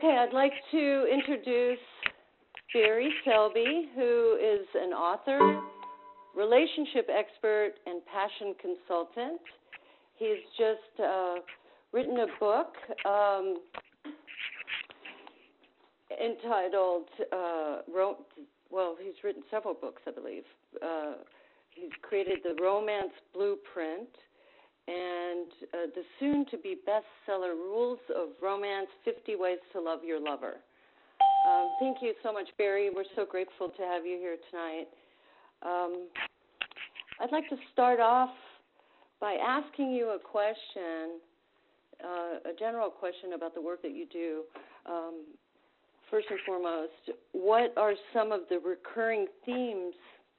Okay, I'd like to introduce Barry Selby, who is an author, relationship expert, and passion consultant. He's just written a book entitled, he's written several books, I believe. He's created The Romance Blueprint and the soon-to-be bestseller, Rules of Romance, 50 Ways to Love Your Lover. Thank you so much, Barry. We're so grateful to have you here tonight. I'd like to start off by asking you a question, a general question about the work that you do. First and foremost, what are some of the recurring themes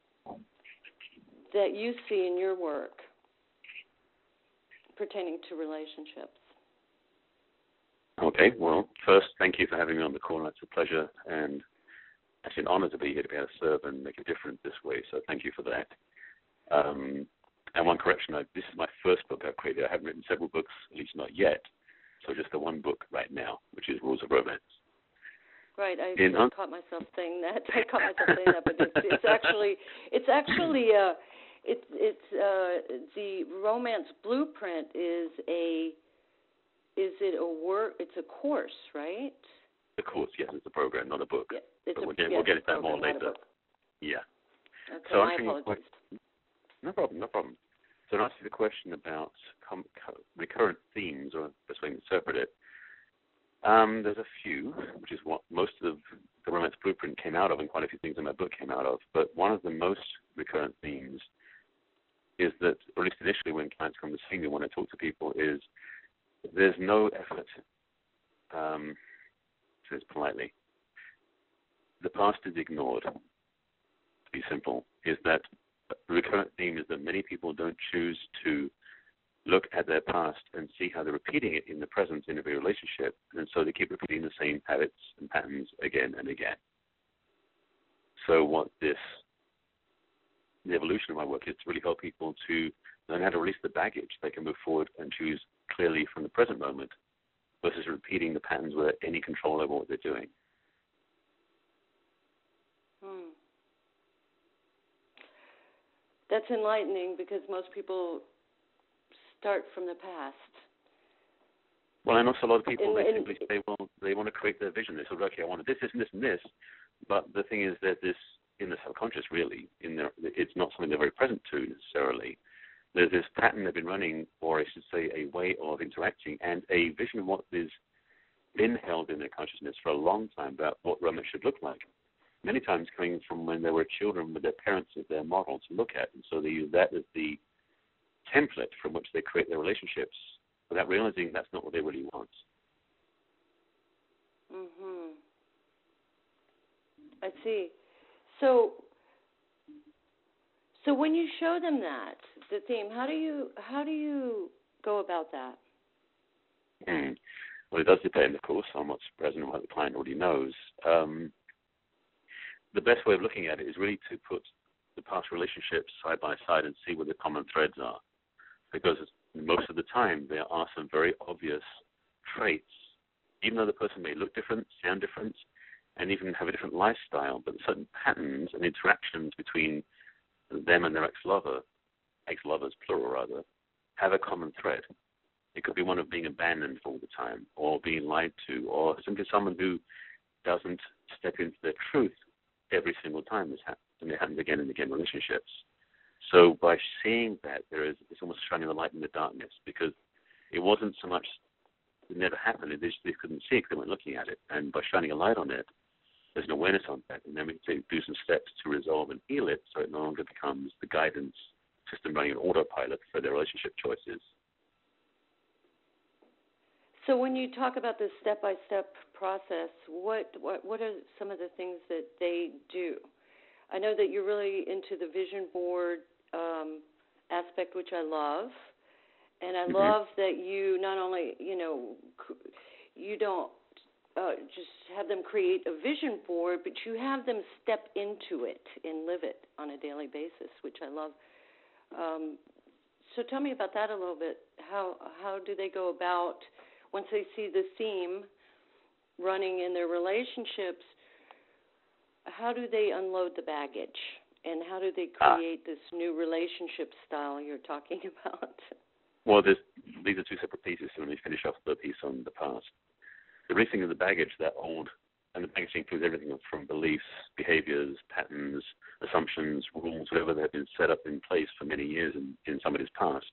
that you see in your work pertaining to relationships? Okay, well, first, thank you for having me on the call. It's a pleasure and actually an honor to be here, to be able to serve and make a difference this way, so thank you for that. And one correction, this is my first book I've created. I haven't written several books, at least not yet, so just the one book right now, which is Rules of Romance. Right, I caught myself saying that. But it's actually the Romance Blueprint is it a work? It's a course, right? The course, yes, it's a program, not a book. Yeah, we'll get into that more later. Yeah. Okay, so my apologies. No problem. So to answer the question about recurrent themes, or best way to interpret it, there's a few, which is what most of the Romance Blueprint came out of, and quite a few things in my book came out of. But one of the most recurrent themes is that, or at least initially when clients come to see me when I talk to people, is there's no effort, to say this politely, the past is ignored. To be simple, is that the recurrent theme is that many people don't choose to look at their past and see how they're repeating it in the present in every relationship, and so they keep repeating the same habits and patterns again and again. So what the evolution of my work is to really help people to learn how to release the baggage. They can move forward and choose clearly from the present moment versus repeating the patterns without any control over what they're doing. That's enlightening, because most people start from the past. Well, I know a lot of people, they simply say, well, they want to create their vision. They say, okay, I want this, and this, and this. But the thing is that this, in the subconscious, really, it's not something they're very present to necessarily. There's this pattern they've been running, or I should say a way of interacting, and a vision of what has been held in their consciousness for a long time about what romance should look like. Many times coming from when they were children with their parents as their model to look at. And so they use that as the template from which they create their relationships without realizing that's not what they really want. Mm-hmm. I see. So when you show them that, the theme, how do you go about that? Well, it does depend, of course, on what's present and what the client already knows. The best way of looking at it is really to put the past relationships side by side and see what the common threads are. Because most of the time there are some very obvious traits, even though the person may look different, sound different, and even have a different lifestyle, but certain patterns and interactions between them and their ex-lovers, plural rather, have a common thread. It could be one of being abandoned all the time, or being lied to, or simply someone who doesn't step into their truth every single time this happens, and it happens again and again in relationships. So by seeing that, it's almost shining the light in the darkness, because it wasn't so much it never happened, they couldn't see it because they weren't looking at it. And by shining a light on it, there's an awareness on that, and then we can do some steps to resolve and heal it so it no longer becomes the guidance system running an autopilot for their relationship choices. So when you talk about this step-by-step process, what are some of the things that they do? I know that you're really into the vision board aspect, which I love. And I love that you not only, you don't just have them create a vision board, but you have them step into it and live it on a daily basis, which I love. So tell me about that a little bit. How do they go about, once they see the theme, running in their relationships, how do they unload the baggage? And how do they create this new relationship style you're talking about? Well, these are two separate pieces, so let me finish off the piece on the past. The releasing of the baggage, that old, and the baggage includes everything from beliefs, behaviors, patterns, assumptions, rules, whatever that have been set up in place for many years in somebody's past.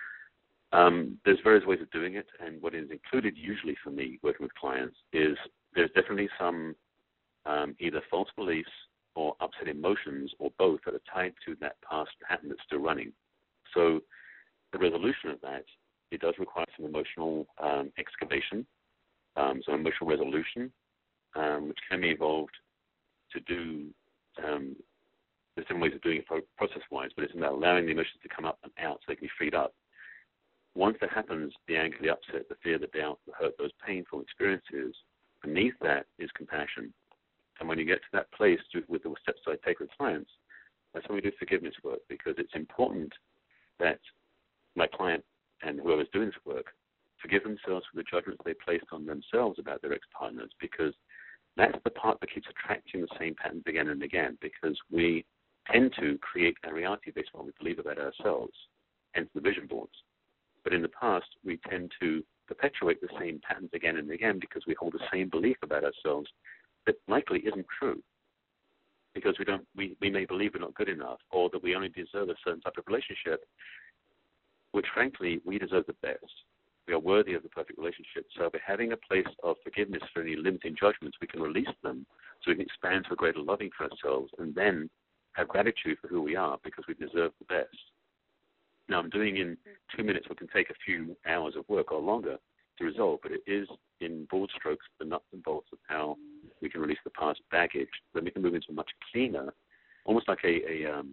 There's various ways of doing it, and what is included usually for me working with clients is there's definitely some either false beliefs or upset emotions or both that are tied to that past pattern that's still running. So the resolution of that, it does require some emotional excavation, some emotional resolution, which can be involved to do, there's different ways of doing it process-wise, but it's about allowing the emotions to come up and out so they can be freed up. Once that happens, the anger, the upset, the fear, the doubt, the hurt, those painful experiences, beneath that is compassion. And when you get to that place with the steps I take with clients, that's when we do forgiveness work, because it's important that my client and whoever's doing this work forgive themselves for the judgments they placed on themselves about their ex-partners, because that's the part that keeps attracting the same patterns again and again, because we tend to create a reality based on what we believe about ourselves, hence the vision boards. But in the past, we tend to perpetuate the same patterns again and again because we hold the same belief about ourselves that likely isn't true, because we may believe we're not good enough, or that we only deserve a certain type of relationship, which frankly, we deserve the best. We are worthy of the perfect relationship. So by having a place of forgiveness for any limiting judgments, we can release them so we can expand to a greater loving for ourselves and then have gratitude for who we are because we deserve the best. Now, I'm doing in 2 minutes what can take a few hours of work or longer to resolve, but it is in broad strokes the nuts and bolts of how we can release the past baggage, then we can move into a much cleaner, almost like a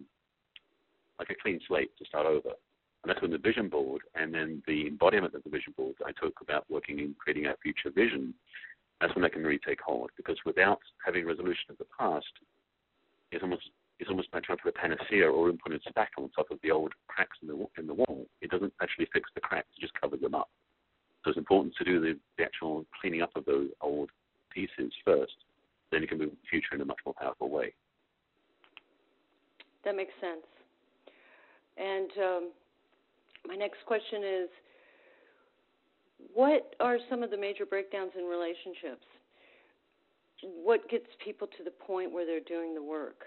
clean slate to start over. And that's when the vision board and then the embodiment of the vision board that I talk about working in creating our future vision, that's when that can really take hold. Because without having resolution of the past, it's almost like trying to put a panacea or input a stack on top of the old cracks in the wall. It doesn't actually fix the cracks, it just covers them up. So it's important to do the actual cleaning up of those old pieces first. Then you can move the future in a much more powerful way. That makes sense. And my next question is, what are some of the major breakdowns in relationships? What gets people to the point where they're doing the work?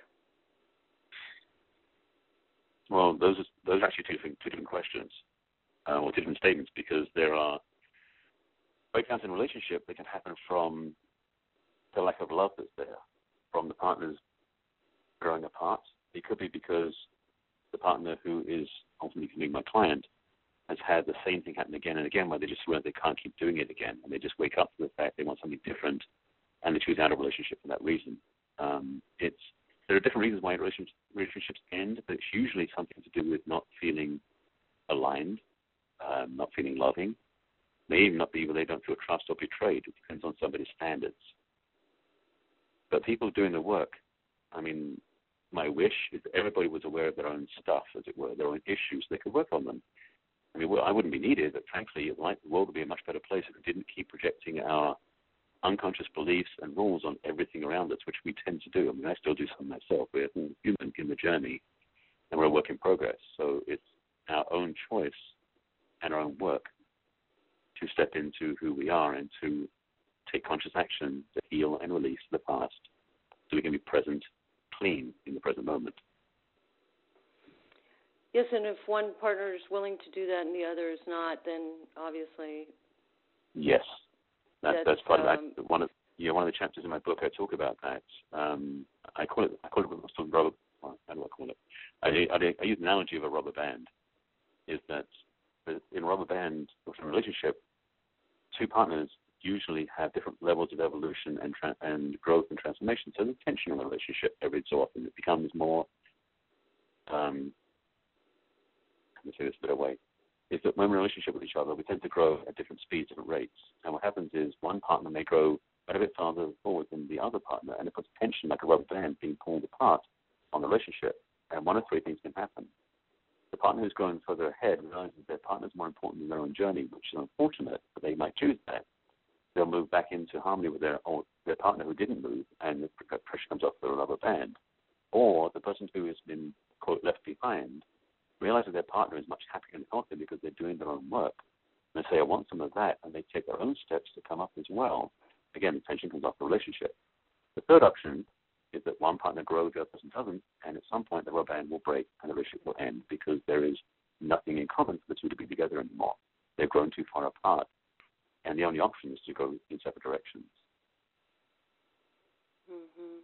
Well, those are actually two different questions, or two different statements, because there are breakdowns in relationship that can happen from the lack of love that's there, from the partners growing apart. It could be because the partner who is ultimately becoming my client has had the same thing happen again and again, where they just swear they can't keep doing it again, and they just wake up to the fact they want something different, and they choose out of a relationship for that reason. There are different reasons why relationships end, but it's usually something to do with not feeling aligned, not feeling loving. May even not be where they don't feel trust or betrayed. It depends on somebody's standards. But people doing the work, I mean, my wish is that everybody was aware of their own stuff, as it were, their own issues. They could work on them. I mean, I wouldn't be needed, but frankly, the world would be a much better place if we didn't keep projecting our unconscious beliefs and rules on everything around us, which we tend to do. I mean, I still do some myself. We're human in the journey, and we're a work in progress. So it's our own choice and our own work to step into who we are and to take conscious action to heal and release the past so we can be present, clean in the present moment. Yes, and if one partner is willing to do that and the other is not, then obviously... Yes. That's part of that. One of the chapters in my book, I talk about that. I call it rubber. How do I call it? I use the analogy of a rubber band. Is that in a rubber band, in a relationship, two partners usually have different levels of evolution and growth and transformation. So there's tension in the relationship every so often. It becomes more. Let me say this a better way. Is that when we're in a relationship with each other, we tend to grow at different speeds, different rates. And what happens is one partner may grow quite a bit farther forward than the other partner, and it puts tension like a rubber band being pulled apart on the relationship. And one of three things can happen. The partner who's growing further ahead realizes their partner is more important than their own journey, which is unfortunate, but they might choose that. they'll move back into harmony with their partner who didn't move, and the pressure comes off the rubber band. Or the person who has been, quote, left behind realizes their partner is much happier and healthier because they're doing their own work. And they say, I want some of that, and they take their own steps to come up as well. Again, the tension comes off the relationship. The third option is that one partner grows, the other person doesn't, and at some point the rubber band will break and the relationship will end because there is nothing in common for the two to be together anymore. They've grown too far apart, and the only option is to go in separate directions. Mm-hmm.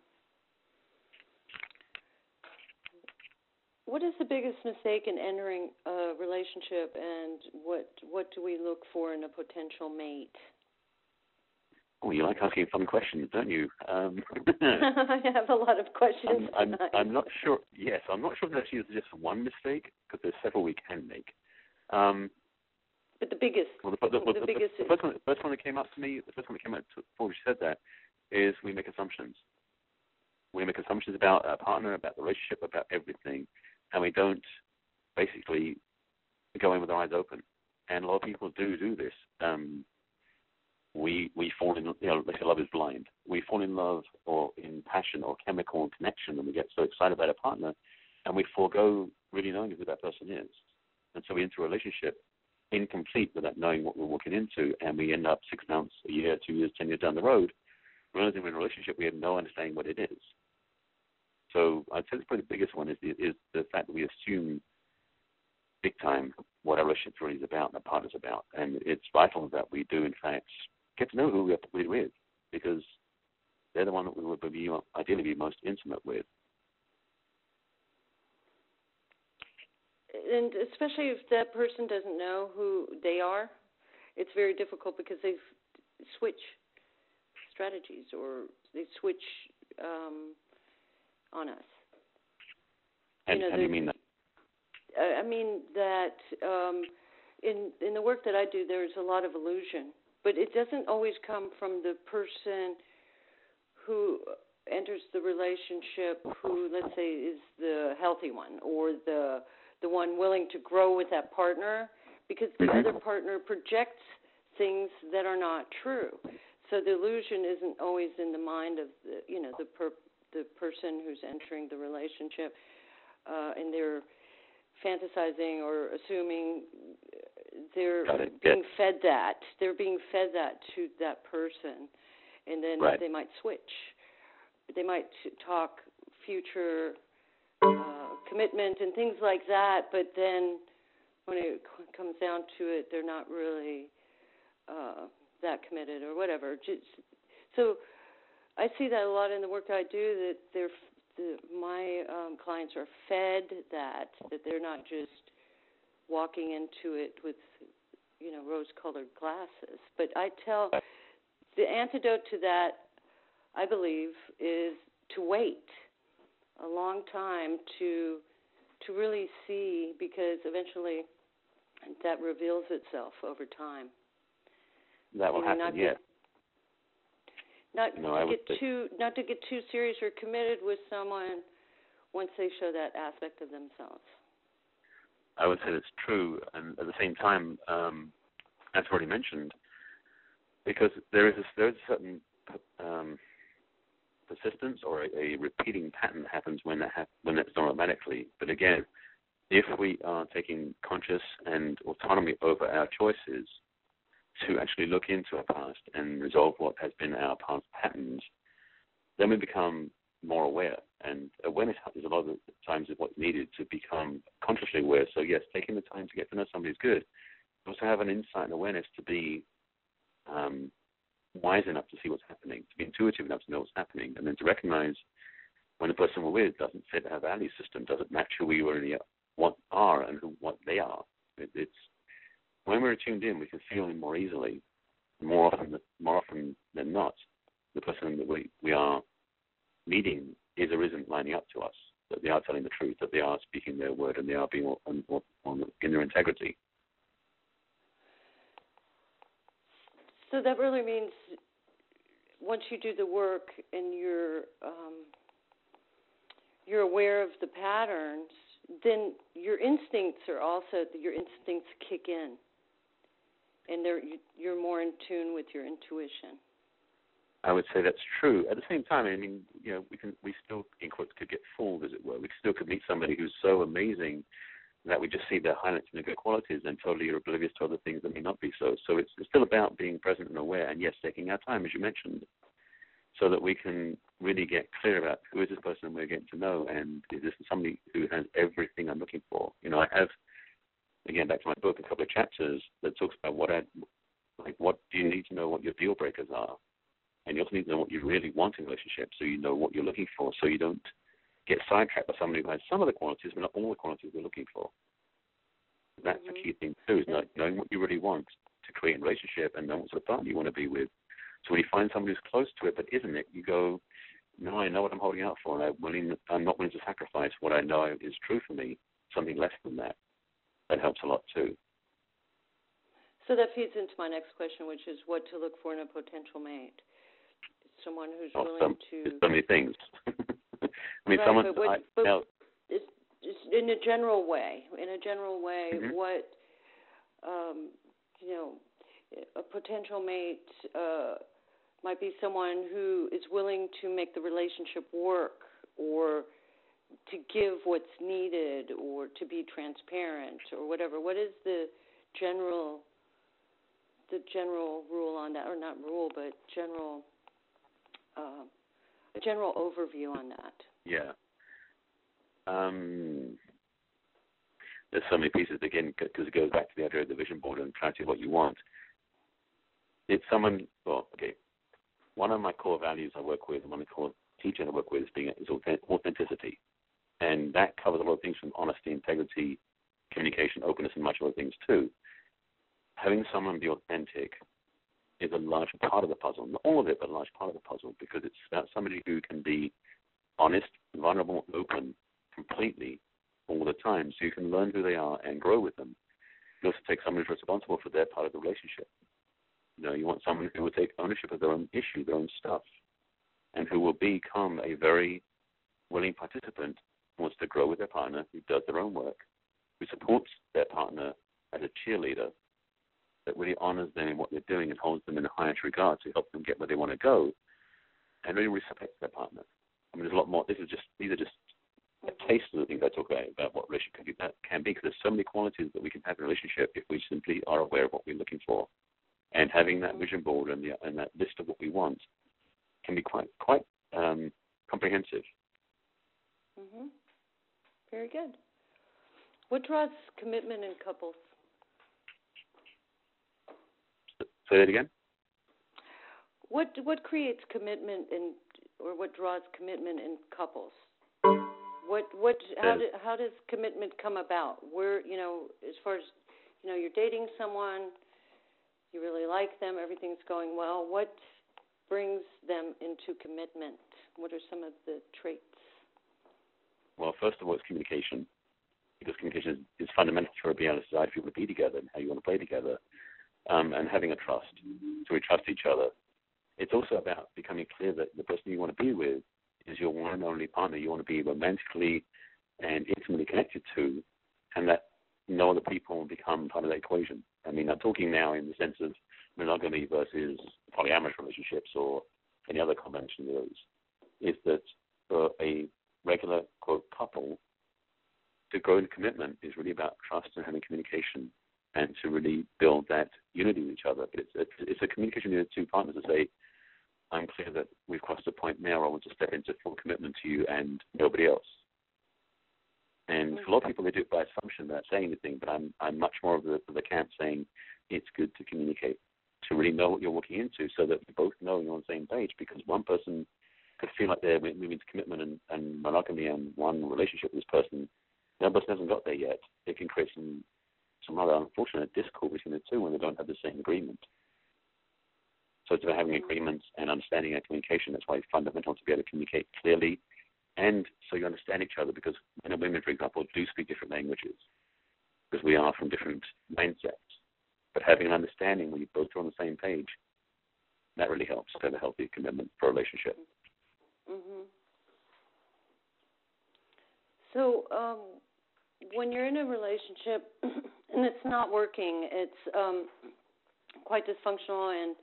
What is the biggest mistake in entering a relationship, and what do we look for in a potential mate? Oh, you like asking fun questions, don't you? I have a lot of questions. I'm not sure. Yes, I'm not sure if there's just one mistake because there's several we can make. But the biggest. Well, the first one that came up to me, the first one that came up before you said that, is we make assumptions. We make assumptions about our partner, about the relationship, about everything, and we don't basically go in with our eyes open. And a lot of people do this. We fall in, they say love is blind. We fall in love or in passion or chemical connection, and we get so excited about a partner, and we forego really knowing who that person is. And so we enter a relationship incomplete without knowing what we're walking into, and we end up 6 months, a year, 2 years, 10 years down the road, realizing we're in a relationship we have no understanding what it is. So I'd say that's probably the biggest one is the fact that we assume big time what our relationship really is about and our partner's about. And it's vital that we do, in fact, get to know who we're with, because they're the one that we would ideally be most intimate with. And especially if that person doesn't know who they are, it's very difficult because they switch strategies or they switch on us. And how do you mean that? I mean that in the work that I do, there's a lot of illusion, but it doesn't always come from the person who enters the relationship who, let's say, is the healthy one or the one willing to grow with that partner, because the other partner projects things that are not true. So the illusion isn't always in the mind of the person who's entering the relationship, and they're fantasizing or assuming they're being fed that. They're being fed that to that person, and then they might switch. They might talk future commitment and things like that, but then when it comes down to it, they're not really that committed or whatever. So I see that a lot in the work I do, that my clients are fed that they're not just walking into it with, rose-colored glasses. But I tell the antidote to that, I believe, is to wait a long time to really see, because eventually that reveals itself over time. That will happen, yeah. Not to get too serious or committed with someone once they show that aspect of themselves. I would say that's true, and at the same time, as already mentioned, because there is a certain persistence or a repeating pattern that happens when that's done automatically. But again, if we are taking conscious and autonomy over our choices to actually look into our past and resolve what has been our past patterns, then we become more aware. And awareness is a lot of the times is what's needed to become consciously aware. So yes, taking the time to get to know somebody is good. But also have an insight and awareness to be wise enough to see what's happening, to be intuitive enough to know what's happening, and then to recognize when the person we're with doesn't fit our value system, doesn't match who we really are and what they are. It's when we're tuned in, we can feel in more easily. More often than not, the person that we are meeting is or isn't lining up to us, that they are telling the truth, that they are speaking their word, and they are being in their integrity. So that really means once you do the work and you're aware of the patterns, then your instincts kick in. and you're more in tune with your intuition. I would say that's true. At the same time, I mean, we still, in quotes, could get fooled, as it were. We still could meet somebody who's so amazing that we just see their highlights and their good qualities and totally are oblivious to other things that may not be so. So it's still about being present and aware, and yes, taking our time, as you mentioned, so that we can really get clear about who is this person we're getting to know, and is this somebody who has everything I'm looking for. I have, again, back to my book, a couple of chapters that talks about what do you need to know what your deal breakers are. And you also need to know what you really want in a relationship, so you know what you're looking for, so you don't get sidetracked by somebody who has some of the qualities, but not all the qualities we're looking for. That's the key thing, too, is knowing what you really want to create a relationship and knowing what sort of partner you want to be with. So when you find somebody who's close to it but isn't it, you go, no, I know what I'm holding out for, and I'm not willing to sacrifice what I know is true for me, something less than that. That helps a lot, too. So that feeds into my next question, which is what to look for in a potential mate. Someone who's willing to... There's so many things. I mean, right, but in a general way, what, a potential mate might be someone who is willing to make the relationship work, or to give what's needed, or to be transparent, or whatever. What is the general rule on that, or not rule, but a general overview on that? Yeah. There's so many pieces, again, because it goes back to the idea of the vision board and trying to see what you want. It's someone, one of my core values I work with, and one of the core teachers I work with is authenticity. And that covers a lot of things from honesty, integrity, communication, openness, and much other things too. Having someone be authentic is a large part of the puzzle. Not all of it, but a large part of the puzzle, because it's about somebody who can be honest, vulnerable, open, completely, all the time, so you can learn who they are and grow with them. You also take someone who's responsible for their part of the relationship. You want someone who will take ownership of their own issue, their own stuff, and who will become a very willing participant who wants to grow with their partner, who does their own work, who supports their partner as a cheerleader, that really honors them in what they're doing and holds them in the highest regard to help them get where they want to go, and really respects their partner. I mean, there's a lot more. These are just a taste of the things I talk about what relationship can be, because there's so many qualities that we can have in a relationship if we simply are aware of what we're looking for. And having that vision board and that list of what we want can be quite comprehensive. Mm-hmm. Very good. What draws commitment in couples? Say that again? What creates commitment or what draws commitment in couples? How does commitment come about? As far as you're dating someone, you really like them, everything's going well. What brings them into commitment? What are some of the traits? Well, first of all, it's communication, because communication is fundamental for being able to decide if you want to be together and how you want to play together, and having a trust, so we trust each other. It's also about becoming clear that the person you want to be with is your one and only partner you want to be romantically and intimately connected to, and that no other people will become part of that equation. I mean, I'm talking now in the sense of monogamy versus polyamorous relationships or any other convention of those, is that for a regular, quote, couple, to grow in commitment is really about trust and having communication and to really build that unity with each other. But it's a communication with the two partners to say, I'm clear that we've crossed a point now where I want to step into full commitment to you and nobody else. And for a lot of people, they do it by assumption, without saying anything, but I'm much more of the camp saying it's good to communicate, to really know what you're walking into so that you both know you're on the same page, because one person could feel like they're moving to commitment and monogamy and one relationship with this person. The other person hasn't got there yet. It can create some rather unfortunate discord between the two when they don't have the same agreement. So it's about having agreements and understanding and communication. That's why it's fundamental to be able to communicate clearly, and so you understand each other, because men and women, for example, do speak different languages because we are from different mindsets. But having an understanding when you both are on the same page, that really helps to have a healthy commitment for a relationship. Mm-hmm. So when you're in a relationship and it's not working, it's quite dysfunctional and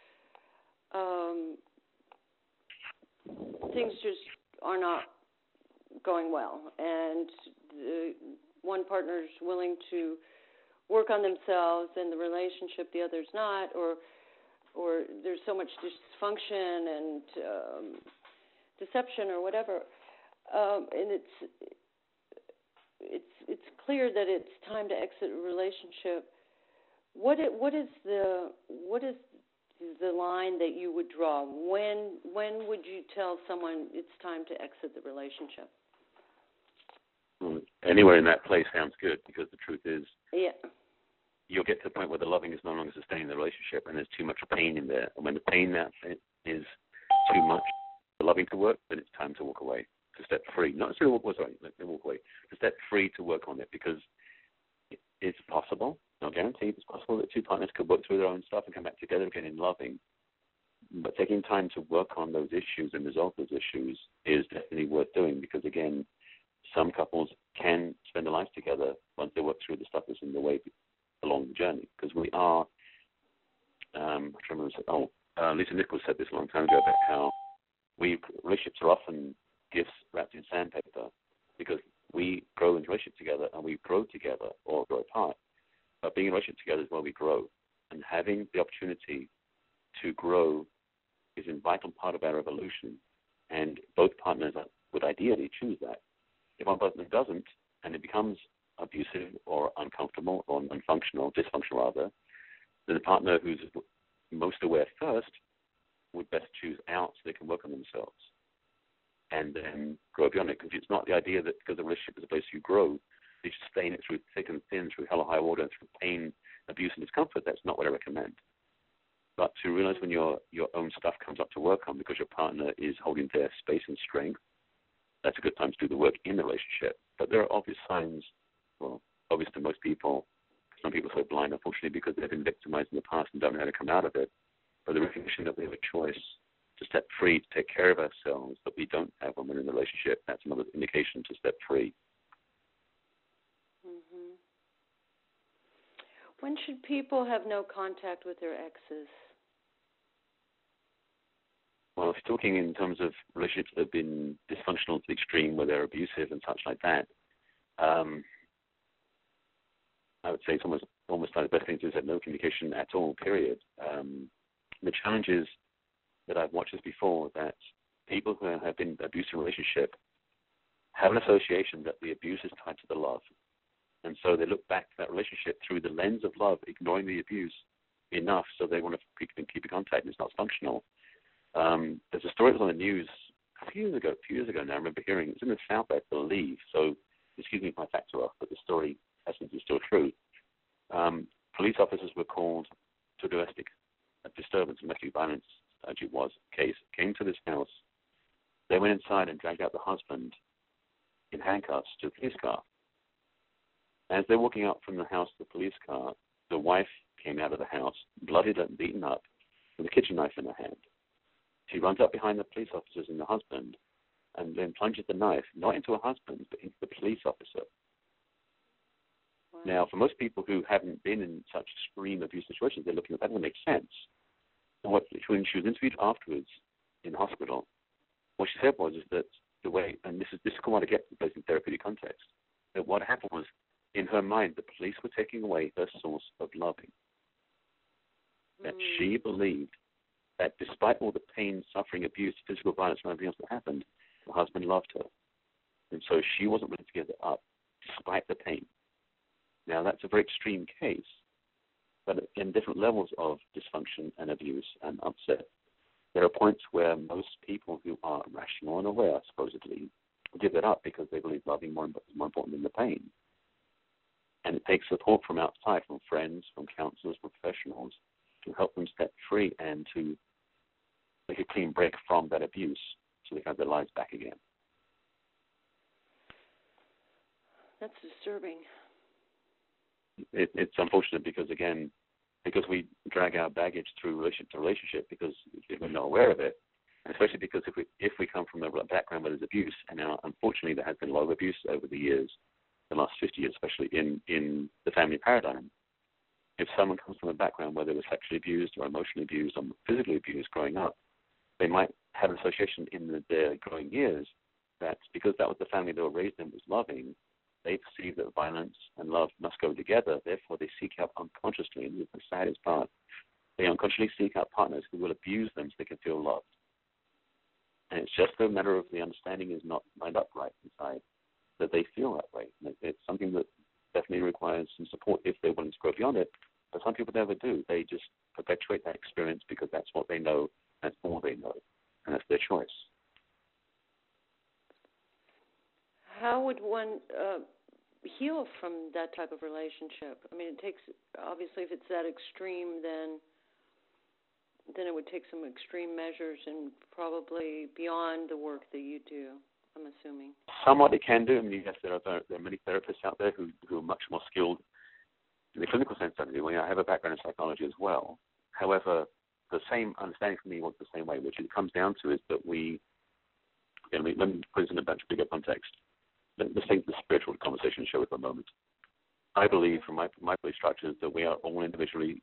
things just are not going well, and one partner's willing to work on themselves in the relationship, the other's not, or there's so much dysfunction and deception or whatever, and it's clear that it's time to exit a relationship. What is the line that you would draw? When would you tell someone it's time to exit the relationship? Anywhere in that place sounds good, because the truth is, you'll get to the point where the loving is no longer sustaining the relationship, and there's too much pain in there. And when the pain now is too much for loving to work, then it's time to walk away, to step free. Not necessarily walk away, to step free to work on it, because it's possible, not guaranteed, it's possible that two partners could work through their own stuff and come back together again in loving. But taking time to work on those issues and resolve those issues is definitely worth doing, because, again, some couples can spend their lives together once they work through the stuff that's in the way along the journey. Because we are, Lisa Nichols said this a long time ago about how relationships are often gifts wrapped in sandpaper, because we grow in a relationship together and we grow together or grow apart. But being in a relationship together is where we grow. And having the opportunity to grow is a vital part of our evolution. And both partners would ideally choose that. If one partner doesn't, and it becomes abusive or uncomfortable or dysfunctional rather, then the partner who's most aware first would best choose out so they can work on themselves and then grow beyond it. Because it's not the idea that because the relationship is a place you grow, you should stay in it through thick and thin, through hell or high water, through pain, abuse, and discomfort. That's not what I recommend. But to realize when your own stuff comes up to work on because your partner is holding their space and strength, that's a good time to do the work in the relationship. But there are obvious signs, well, obvious to most people. Some people are so blind, unfortunately, because they've been victimized in the past and don't know how to come out of it. But the recognition that we have a choice to step free, to take care of ourselves, that we don't have when we're in the relationship, that's another indication to step free. Mm-hmm. When should people have no contact with their exes? Well, if you're talking in terms of relationships that have been dysfunctional to the extreme, where they're abusive and such like that, I would say it's almost like the best thing to do is have no communication at all, period. The challenge is that I've watched this before, that people who have been in an abusive relationship have an association that the abuse is tied to the love. And so they look back to that relationship through the lens of love, ignoring the abuse enough so they want to keep in contact, and it's not functional. There's a story that was on the news a few years ago now, I remember hearing. It's in the South, I believe, so excuse me if my facts are off, but the story, essence, is still true. Police officers were called to a domestic disturbance, domestic violence, actually was case, came to this house. They went inside and dragged out the husband in handcuffs to the police car. As they're walking out from the house to the police car, the wife came out of the house, bloodied and beaten up, with a kitchen knife in her hand. She runs up behind the police officers and the husband, and then plunges the knife, not into her husband, but into the police officer. Wow. Now, for most people who haven't been in such extreme abuse situations, they're looking at that, doesn't make sense. And when she was interviewed afterwards in the hospital, what she said was that the way, and this is what I get in therapeutic context, that what happened was, in her mind, the police were taking away her source of loving. That she believed that despite all the pain, suffering, abuse, physical violence, and everything else that happened, her husband loved her. And so she wasn't willing to give it up, despite the pain. Now, that's a very extreme case, but in different levels of dysfunction and abuse and upset, there are points where most people who are rational and aware, supposedly, give it up because they believe loving is more important than the pain. And it takes support from outside, from friends, from counselors, from professionals, to help them step free and to make a clean break from that abuse so they can have their lives back again. That's disturbing. It's unfortunate because we drag our baggage through relationship to relationship because we're not aware of it, and especially because if we come from a background where there's abuse, and now unfortunately there has been a lot of abuse over the years, the last 50 years especially in the family paradigm, if someone comes from a background where they were sexually abused or emotionally abused or physically abused growing up, they might have an association in their growing years that because that was the family they were raised in was loving, they perceive that violence and love must go together. Therefore, they seek out unconsciously, and this is the saddest part, they unconsciously seek out partners who will abuse them so they can feel loved. And it's just a matter of the understanding is not lined up right inside, that they feel that way. And it's something that definitely requires some support if they're willing to grow beyond it. But some people never do. They just perpetuate that experience because that's what they know, that's all they know, and that's their choice. How would one heal from that type of relationship? I mean, it takes, obviously, if it's that extreme, then it would take some extreme measures and probably beyond the work that you do, I'm assuming. Somewhat it can do. I mean, yes, there are many therapists out there who are much more skilled in the clinical sense than I do. I have a background in psychology as well. However, the same understanding for me works the same way, which it comes down to is that let me put this in a much bigger context. Let's take the spiritual conversation show for a moment. I believe, from my belief structures, that we are all individually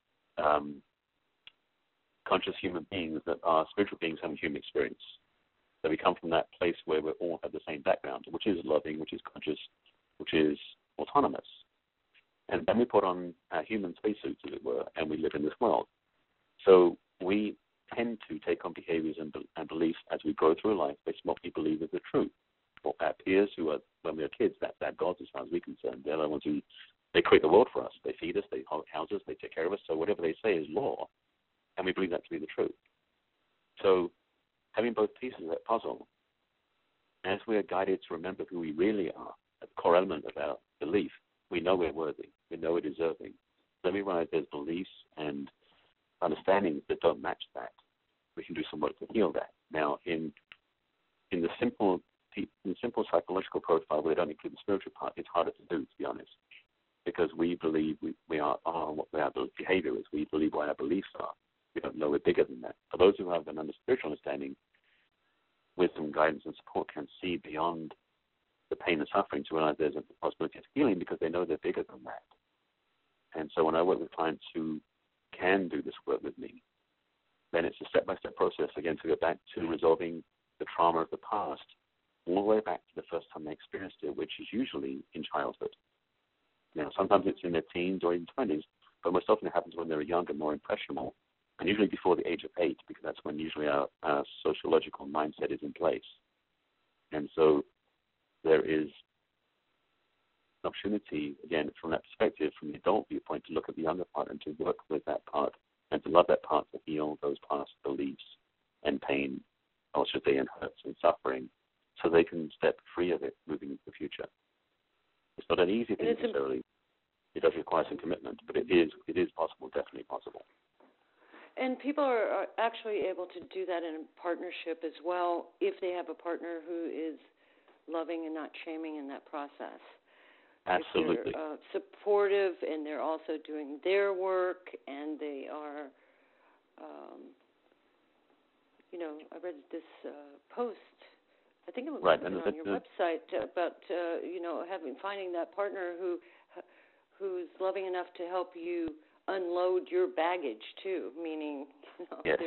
conscious human beings that are spiritual beings having human experience. That we come from that place where we all have the same background, which is loving, which is conscious, which is autonomous. And then we put on our human spacesuits, as it were, and we live in this world. So we tend to take on behaviors and beliefs as we go through life based on what we believe is the truth. Or our peers who are, when we were kids, that's our gods as far as we're concerned. They're the ones who, they create the world for us. They feed us, they house us, they take care of us. So whatever they say is law, and we believe that to be the truth. So having both pieces of that puzzle, as we are guided to remember who we really are, a core element of our belief, we know we're worthy, we know we're deserving. Then we realize there's beliefs and understandings that don't match that. We can do some work to heal that. Now, in the simple psychological profile where they don't include the spiritual part, it's harder to do, to be honest, because we believe we are what our behavior is. We believe what our beliefs are. We don't know we're bigger than that. For those who have an spiritual understanding, wisdom, guidance, and support can see beyond the pain and suffering to realize there's a possibility of healing because they know they're bigger than that. And so when I work with clients who can do this work with me, then it's a step-by-step process, again, to go back to resolving the trauma of the past, all the way back to the first time they experienced it, which is usually in childhood. Now, sometimes it's in their teens or even 20s, but most often it happens when they're younger, more impressionable, and usually before the age of 8, because that's when usually our sociological mindset is in place. And so there is an opportunity, again, from that perspective, from the adult viewpoint, to look at the younger part and to work with that part and to love that part, to heal those past beliefs and pain, or should they, and hurts and suffering, so they can step free of it moving into the future. It's not an easy thing necessarily. It does require some commitment, but it is possible, definitely possible. And people are actually able to do that in a partnership as well if they have a partner who is loving and not shaming in that process. Absolutely. If they're supportive and they're also doing their work and they are, I read this post, I think it was on your website, about, finding that partner who's loving enough to help you unload your baggage too, meaning yes.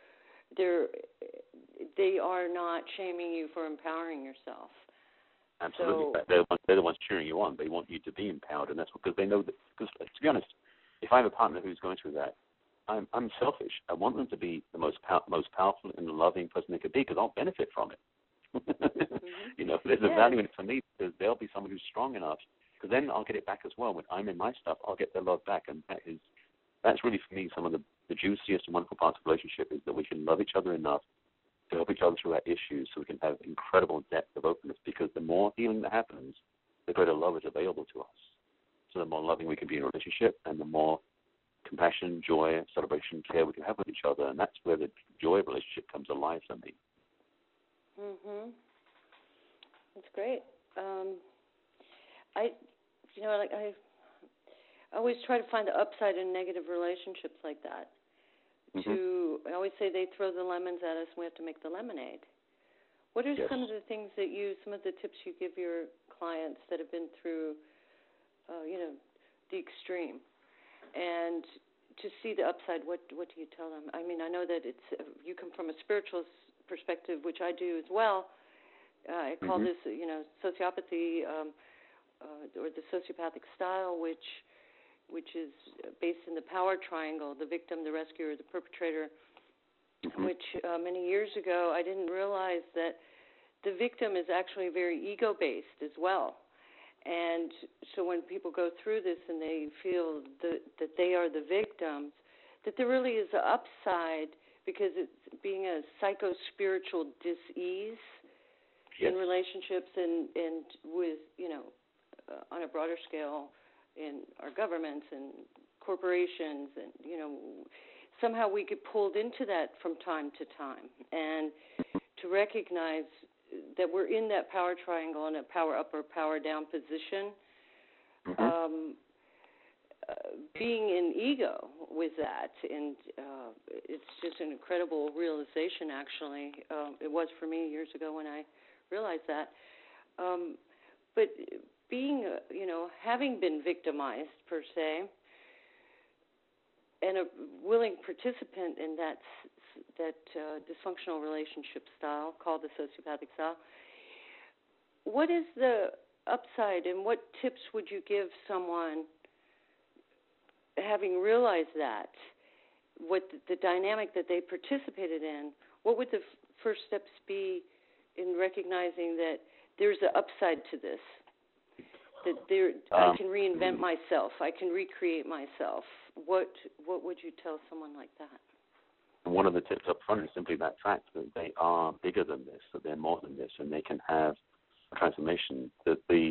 they are not shaming you for empowering yourself. Absolutely. So, they're the ones cheering you on. They want you to be empowered, and that's because they know that. Because to be honest, if I have a partner who's going through that, I'm selfish. I want them to be the most powerful and loving person they could be, because I'll benefit from it. Mm-hmm. There's a value in it for me, because there'll be someone who's strong enough, because then I'll get it back as well. When I'm in my stuff, I'll get their love back, and that's really, for me, some of the juiciest and wonderful parts of the relationship, is that we can love each other enough to help each other through our issues, so we can have incredible depth of openness, because the more healing that happens, the greater love is available to us. So the more loving we can be in a relationship, and the more compassion, joy, celebration, care we can have with each other, and that's where the joy of relationship comes alive for me. Mhm. That's great. I always try to find the upside in negative relationships like that. I always say they throw the lemons at us and we have to make the lemonade. What are some of the things some of the tips you give your clients that have been through, the extreme? and to see the upside, what do you tell them? I mean, I know that you come from a spiritual perspective, which I do as well. I call this, sociopathy, or the sociopathic style, which is based in the power triangle: the victim, the rescuer, the perpetrator. Which many years ago I didn't realize that the victim is actually very ego-based as well. And so when people go through this and they feel that they are the victims, that there really is an upside, because it's being a psycho-spiritual dis-ease in relationships and with, on a broader scale in our governments and corporations, and, somehow we get pulled into that from time to time. And to recognize that we're in that power triangle in a power up or power down position, being in ego with that, and it's just an incredible realization, actually. It was for me years ago when I realized that. But being, having been victimized, per se, and a willing participant in that dysfunctional relationship style called the sociopathic style, what is the upside, and what tips would you give someone having realized that, what the dynamic that they participated in? What would the first steps be in recognizing that there's an upside to this, that I can reinvent myself, I can recreate myself? What would you tell someone like that? One of the tips up front is simply that fact that they are bigger than this, that they're more than this, and they can have a transformation. That there's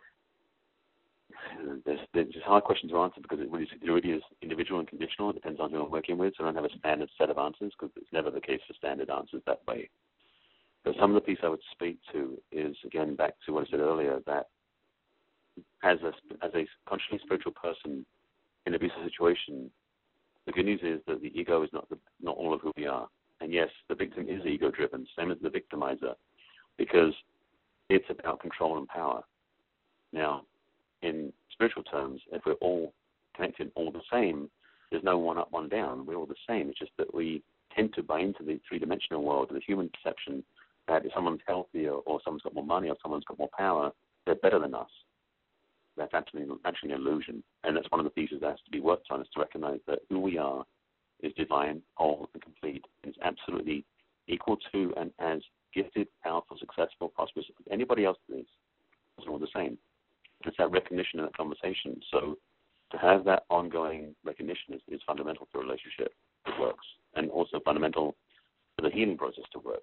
just hard question to answer, because it really is individual and conditional. It depends on who I'm working with, so I don't have a standard set of answers, because it's never the case for standard answers that way. But some of the piece I would speak to is, again, back to what I said earlier, that as a consciously spiritual person in an abusive situation, the good news is that the ego is not all of who we are. And yes, the victim is ego-driven, same as the victimizer, because it's about control and power. Now, in spiritual terms, if we're all connected, all the same, there's no one up, one down. We're all the same. It's just that we tend to buy into the three-dimensional world, the human perception that if someone's healthier or someone's got more money or someone's got more power, they're better than us. That's actually an illusion. And that's one of the pieces that has to be worked on, is to recognize that who we are is divine, whole, and complete. It's absolutely equal to and as gifted, powerful, successful, prosperous as anybody else is. It's all the same. It's that recognition in that conversation. So to have that ongoing recognition is fundamental for a relationship that works, and also fundamental for the healing process to work.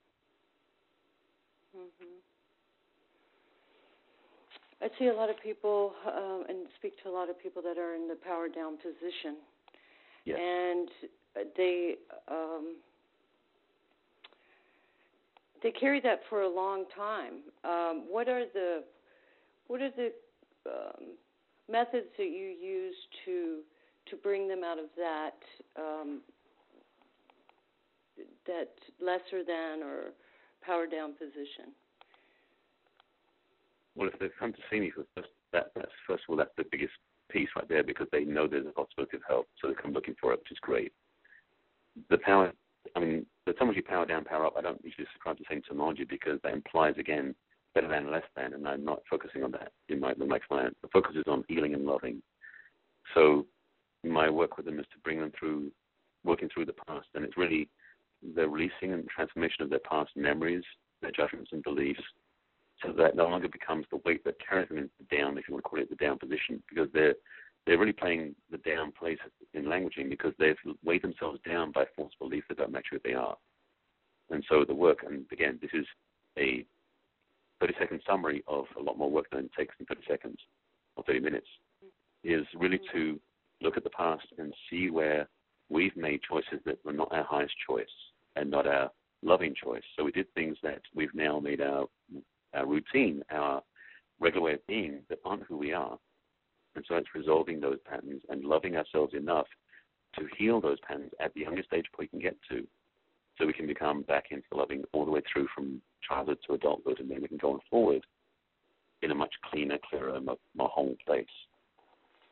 I see a lot of people and speak to a lot of people that are in the power down position, and they carry that for a long time. What are the methods that you use to bring them out of that that lesser than or power down position? Well, if they've come to see me that's first of all, that's the biggest piece right there, because they know there's a possibility of help, so they come looking for it, which is great. The power, the terminology power down, power up, I don't usually describe the same terminology, because that implies, again, better than, less than, and I'm not focusing on that in my client. The focus is on healing and loving. So my work with them is to bring them through, working through the past, and it's really the releasing and transformation of their past memories, their judgments and beliefs, so that no longer becomes the weight that carries them into the down, if you want to call it the down position, because they're really playing the down place in languaging, because they've weighed themselves down by false beliefs that don't match who they are. And so the work, and again, this is a 30-second summary of a lot more work than it takes in 30 seconds or 30 minutes, is really to look at the past and see where we've made choices that were not our highest choice and not our loving choice. So we did things that we've now made our routine, our regular way of being, that aren't who we are. And so it's resolving those patterns and loving ourselves enough to heal those patterns at the youngest age we can get to, so we can become back into loving all the way through from childhood to adulthood, and then we can go on forward in a much cleaner, clearer, more whole place.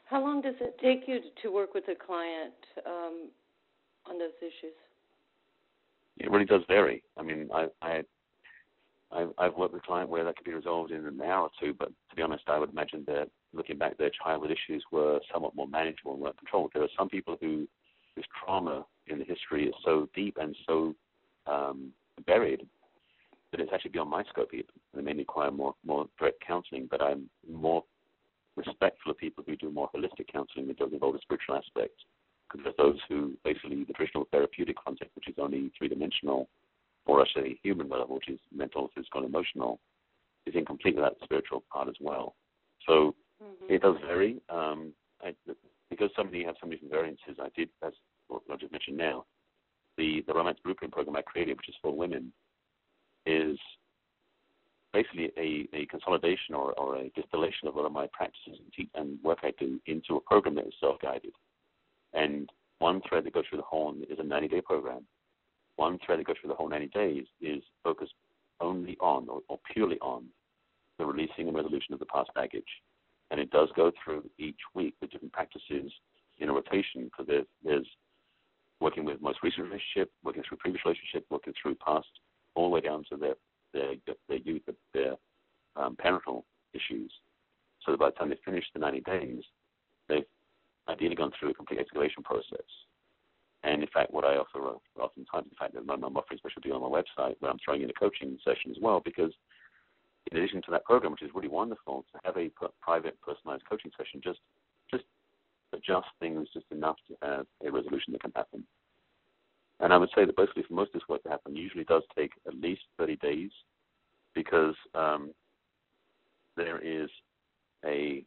How long does it take you to work with a client on those issues? It really does vary. I mean, I've worked with a client where that could be resolved in an hour or two, but to be honest, I would imagine that looking back, their childhood issues were somewhat more manageable and weren't controlled. There are some people whose trauma in the history is so deep and so buried that it's actually beyond my scope even. They may require more direct counseling, but I'm more respectful of people who do more holistic counseling that does involve a spiritual aspect. Because there's those who basically the traditional therapeutic concept, which is only three-dimensional, or actually human level, which is mental, physical, and emotional, is incomplete without the spiritual part as well. So it does vary. Because you have so many variances, I did, as I just mentioned now, the Romance Blueprint program I created, which is for women, is basically a consolidation or a distillation of a lot of my practices and work I do into a program that is self-guided. And one thread that goes through the whole is a 90-day program. One thread that goes through the whole 90 days is focused only on or purely on the releasing and resolution of the past baggage. And it does go through each week with different practices in a rotation, because there's working with most recent relationship, working through previous relationship, working through past, all the way down to their youth, their parental issues. So that by the time they finish the 90 days, they've ideally gone through a complete excavation process. And in fact, what I offer oftentimes, in fact, I'm offering a special deal on my website where I'm throwing in a coaching session as well, because in addition to that program, which is really wonderful, to have a private, personalized coaching session, just adjust things just enough to have a resolution that can happen. And I would say that basically for most of this work to happen, usually does take at least 30 days, because there is a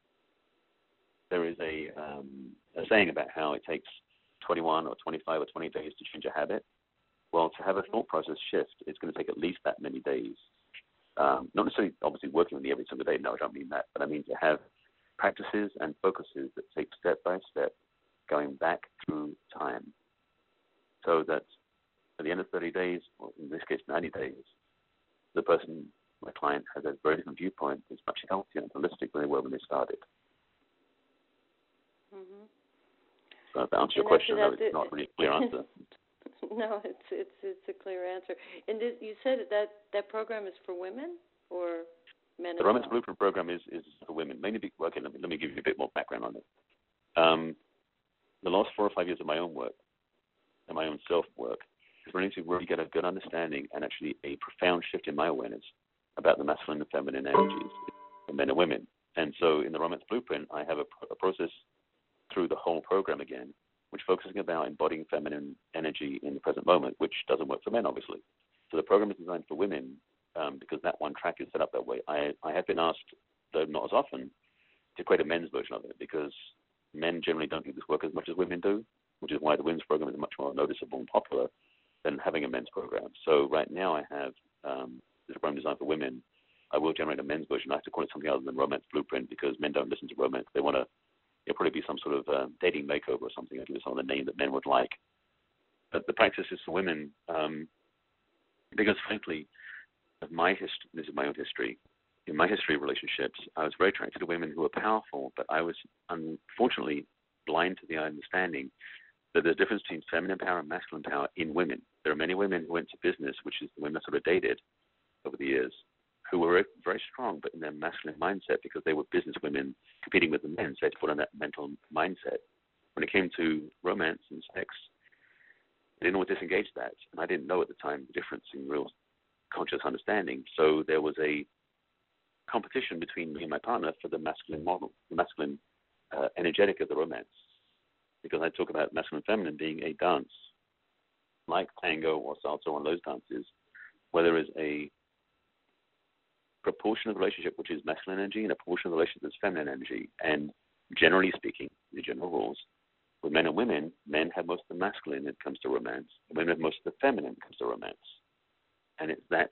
saying about how it takes 21 or 25 or 20 days to change a habit. Well, to have a thought process shift, it's going to take at least that many days. Not necessarily, obviously, working with me every single day. No, I don't mean that. But I mean to have practices and focuses that take step by step, going back through time, so that at the end of 30 days, or in this case 90 days, the person, my client, has a very different viewpoint, is much healthier and holistic than they were when they started. Mm-hmm. So to answer your question, no, it's not really a clear answer. No, it's a clear answer. And you said that program is for women or men? The Romance Blueprint program is for women. Mainly, okay, let me give you a bit more background on it. The last 4 or 5 years of my own work and my own self-work is really to really get a good understanding and actually a profound shift in my awareness about the masculine and feminine energies for men and women. And so in the Romance Blueprint, I have a process through the whole program again, which focuses about embodying feminine energy in the present moment, which doesn't work for men, obviously. So the program is designed for women because that one track is set up that way. I have been asked, though not as often, to create a men's version of it, because men generally don't do this work as much as women do, which is why the women's program is much more noticeable and popular than having a men's program. So right now I have this program designed for women. I will generate a men's version. I have to call it something other than Romance Blueprint, because men don't listen to romance. They want to, it'll probably be some sort of dating makeover or something. I'll give it some of the name that men would like. But the practice is for women because, frankly, of my history, this is my own history. In my history of relationships, I was very attracted to women who were powerful, but I was unfortunately blind to the understanding that there's a difference between feminine power and masculine power in women. There are many women who went to business, which is the women I sort of dated over the years, who were very strong, but in their masculine mindset, because they were business women competing with the men, so they had to put on that mental mindset. When it came to romance and sex, they didn't always disengage that, and I didn't know at the time the difference in real conscious understanding. So there was a competition between me and my partner for the masculine model, the masculine energetic of the romance, because I talk about masculine and feminine being a dance, like tango or salsa, one of those dances, where there is a proportion of the relationship which is masculine energy and a portion of the relationship that's feminine energy. And generally speaking, the general rules, with men and women, men have most of the masculine when it comes to romance, and women have most of the feminine when it comes to romance. And it's that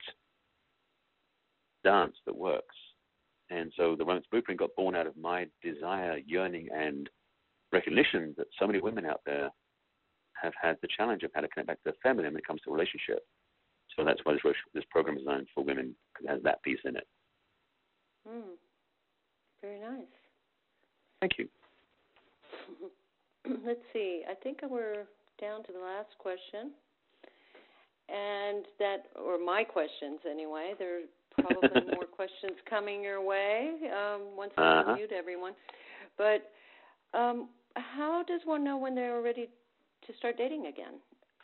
dance that works. And so the Romance Blueprint got born out of my desire, yearning, and recognition that so many women out there have had the challenge of how to connect back to their feminine when it comes to relationship. So that's why this program is designed for women, because it has that piece in it. Very nice. Thank you. let's see. I think we're down to the last question, and or my questions anyway. There are probably more questions coming your way once I unmute everyone. But how does one know when they're ready to start dating again?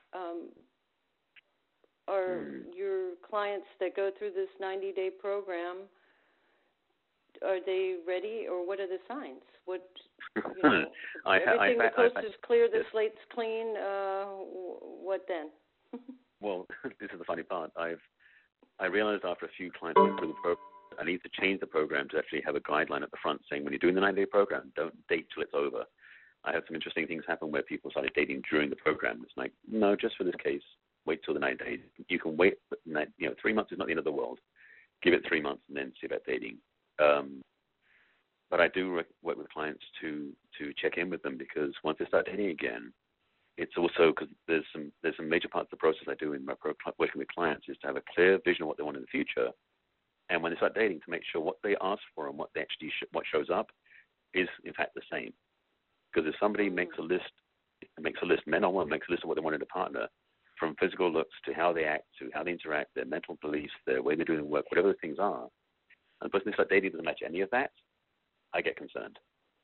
Are your clients that go through this 90-day program, are they ready, or what are the signs? What, everything, the coast is clear, the slate's clean, what then? Well, this is the funny part. I realized after a few clients went through the program, I need to change the program to actually have a guideline at the front saying when you're doing the 90-day program, don't date till it's over. I had some interesting things happen where people started dating during the program. It's like, no, just for this case, wait till the 90 days. You can wait, 3 months is not the end of the world. Give it 3 months and then see about dating. But I do work with clients to check in with them, because once they start dating again, it's also because there's some major parts of the process I do in my working with clients is to have a clear vision of what they want in the future, and when they start dating, to make sure what they ask for and what they actually what shows up is in fact the same. Because if somebody makes a list, men or women makes a list of what they want in a partner, from physical looks to how they act to how they interact, their mental beliefs, their way they're doing work, whatever the things are, and the person they start dating doesn't match any of that, I get concerned.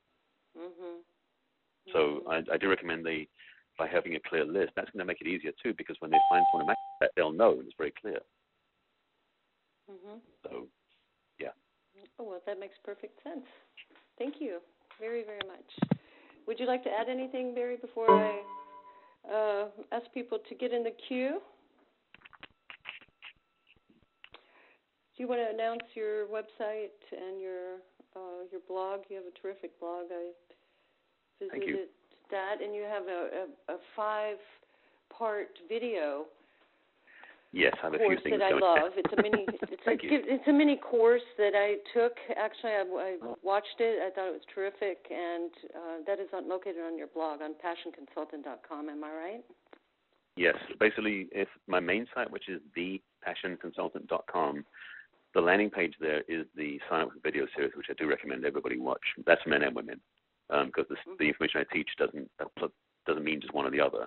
So I do recommend by having a clear list, that's going to make it easier too, because when they find someone to match that, they'll know, and it's very clear. So, yeah. Oh, well, that makes perfect sense. Thank you very, very much. Would you like to add anything, Barry, before I ask people to get in the queue? Do you want to announce your website and your blog? You have a terrific blog. I visited that, and you have a 5-part video. Yes, I have a few things that I love. It's a mini. It's a mini course that I took. Actually, I watched it. I thought it was terrific, and that is located on your blog on passionconsultant.com. Am I right? Yes. Basically, if my main site, which is thepassionconsultant.com, the landing page there is the sign up video series, which I do recommend everybody watch. That's men and women, because the information I teach doesn't mean just one or the other.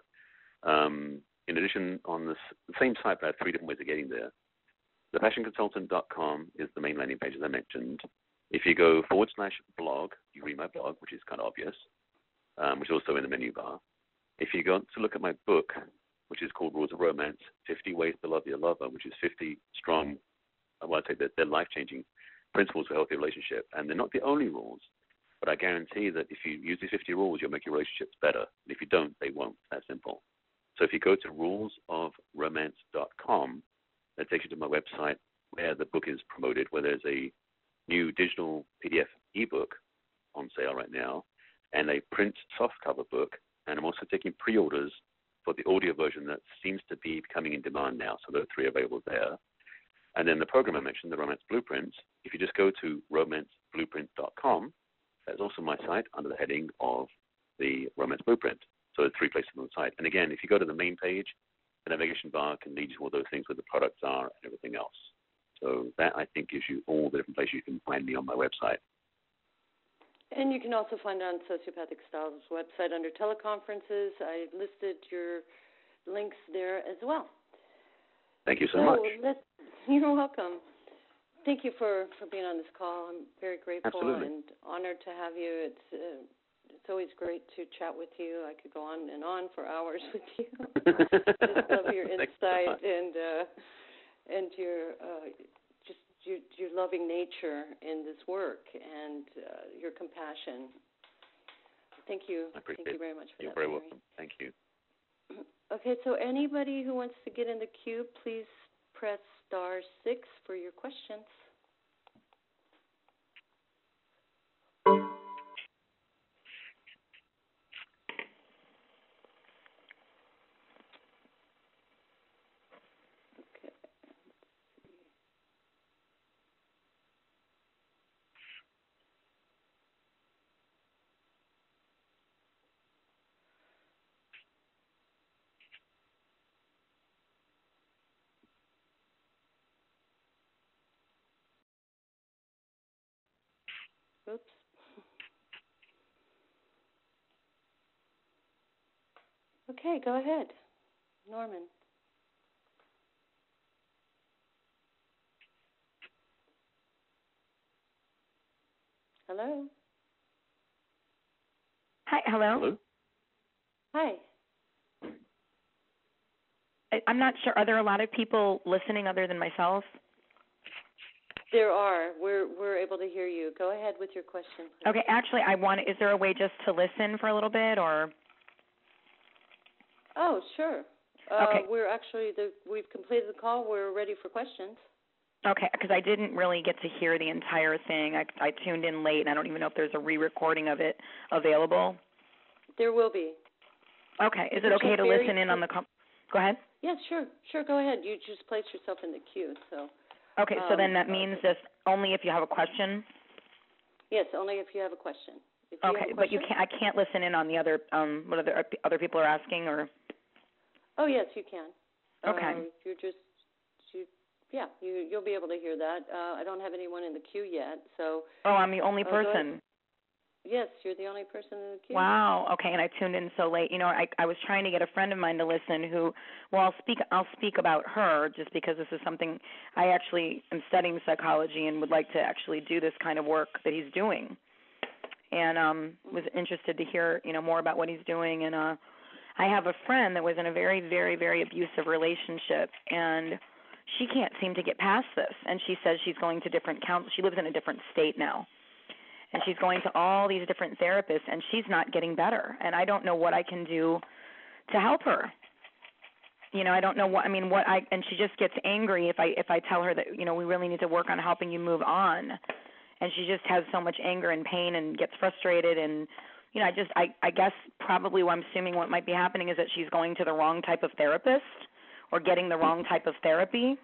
In addition, on the same site, I have 3 different ways of getting there. Thepassionconsultant.com is the main landing page, as I mentioned. If you go /blog, you read my blog, which is kind of obvious, which is also in the menu bar. If you go to look at my book, which is called Rules of Romance, 50 Ways to Love Your Lover, which is 50 strong, I'd say that they're life-changing principles for a healthy relationship. And they're not the only rules, but I guarantee that if you use these 50 rules, you'll make your relationships better. And if you don't, they won't. That simple. So if you go to rulesofromance.com, that takes you to my website where the book is promoted, where there's a new digital PDF ebook on sale right now, and a print softcover book. And I'm also taking pre-orders for the audio version that seems to be becoming in demand now. So there are 3 available there. And then the program I mentioned, the Romance Blueprint, if you just go to romanceblueprint.com, that's also my site under the heading of the Romance Blueprint. So there's 3 places on the site. And again, if you go to the main page, the navigation bar can lead you to all those things where the products are and everything else. So that, I think, gives you all the different places you can find me on my website. And you can also find it on Sociopathic Styles' website under teleconferences. I listed your links there as well. Thank you so much. You're welcome. Thank you for being on this call. I'm very grateful and honored to have you. It's always great to chat with you. I could go on and on for hours with you. Just love your insight and your loving nature in this work and your compassion. Thank you. Thank you very much for that. You're very welcome. Thank you. Okay, so anybody who wants to get in the queue, please press *6 for your questions. Oops. Okay, go ahead, Norman. Hello? Hi, hello. Hello? Hi. I'm not sure. Are there a lot of people listening other than myself? There are. We're able to hear you. Go ahead with your question, please. Okay, actually, is there a way just to listen for a little bit, or? Oh, sure. Okay. We've completed the call. We're ready for questions. Okay, because I didn't really get to hear the entire thing. I tuned in late, and I don't even know if there's a re-recording of it available. There will be. Okay. Is it okay to listen in on the call? Go ahead. Yeah, sure. Sure, go ahead. You just placed yourself in the queue, so. Okay, so then that means just only if you have a question? Yes, only if you have a question. Okay, but I can't listen in on the other what other people are asking, or? Oh, yes, you can. Okay. You'll be able to hear that. I don't have anyone in the queue yet, so. Oh, I'm the only person. Yes, you're the only person in the queue. Wow. Okay, and I tuned in so late. You know, I was trying to get a friend of mine to listen who, well, I'll speak about her just because this is something I actually am studying psychology and would like to actually do this kind of work that he's doing. And was interested to hear, more about what he's doing. And I have a friend that was in a very, very, very abusive relationship, and she can't seem to get past this. And she says she's going to different counselors. She lives in a different state now. And she's going to all these different therapists, and she's not getting better. And I don't know what I can do to help her. I don't know and she just gets angry if I tell her that, we really need to work on helping you move on. And she just has so much anger and pain and gets frustrated. And, I guess probably what I'm assuming what might be happening is that she's going to the wrong type of therapist or getting the wrong type of therapy.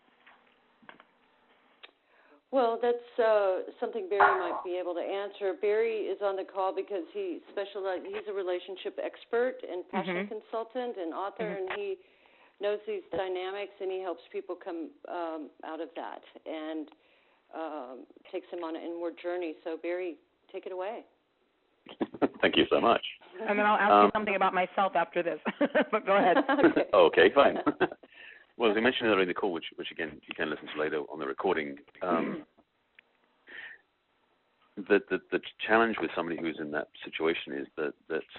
Well, that's something Barry might be able to answer. Barry is on the call because he's a relationship expert and passion consultant and author, and he knows these dynamics, and he helps people come out of that and takes them on an inward journey. So, Barry, take it away. Thank you so much. And then I'll ask you something about myself after this, but go ahead. Okay, fine. Well, as I mentioned earlier in the call, which again you can listen to later on the recording, the challenge with somebody who's in that situation is that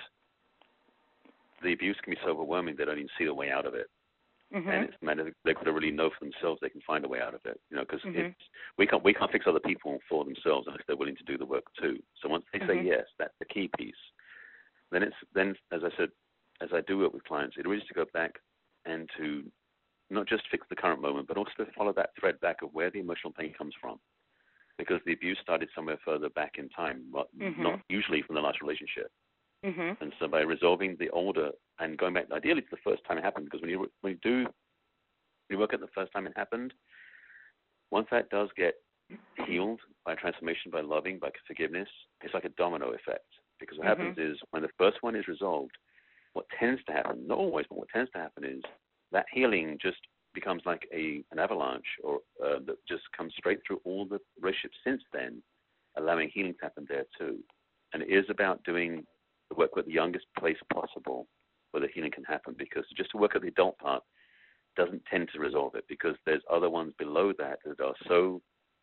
the abuse can be so overwhelming they don't even see the way out of it. And it's a matter of they've got to really know for themselves they can find a way out of it. Because we can't fix other people for themselves unless they're willing to do the work too. So once they say yes, that's the key piece. Then as I said, as I do work with clients, it really is to go back and to not just fix the current moment, but also to follow that thread back of where the emotional pain comes from. Because the abuse started somewhere further back in time, not usually from the last relationship. And so by resolving the older and going back, ideally to the first time it happened, because when you work at the first time it happened, once that does get healed by transformation, by loving, by forgiveness, it's like a domino effect. Because what happens is when the first one is resolved, what tends to happen, not always, but what tends to happen is that healing just becomes like an avalanche or that just comes straight through all the relationships since then, allowing healing to happen there too. And it is about doing the work at the youngest place possible where the healing can happen, because just to work at the adult part doesn't tend to resolve it, because there's other ones below that are so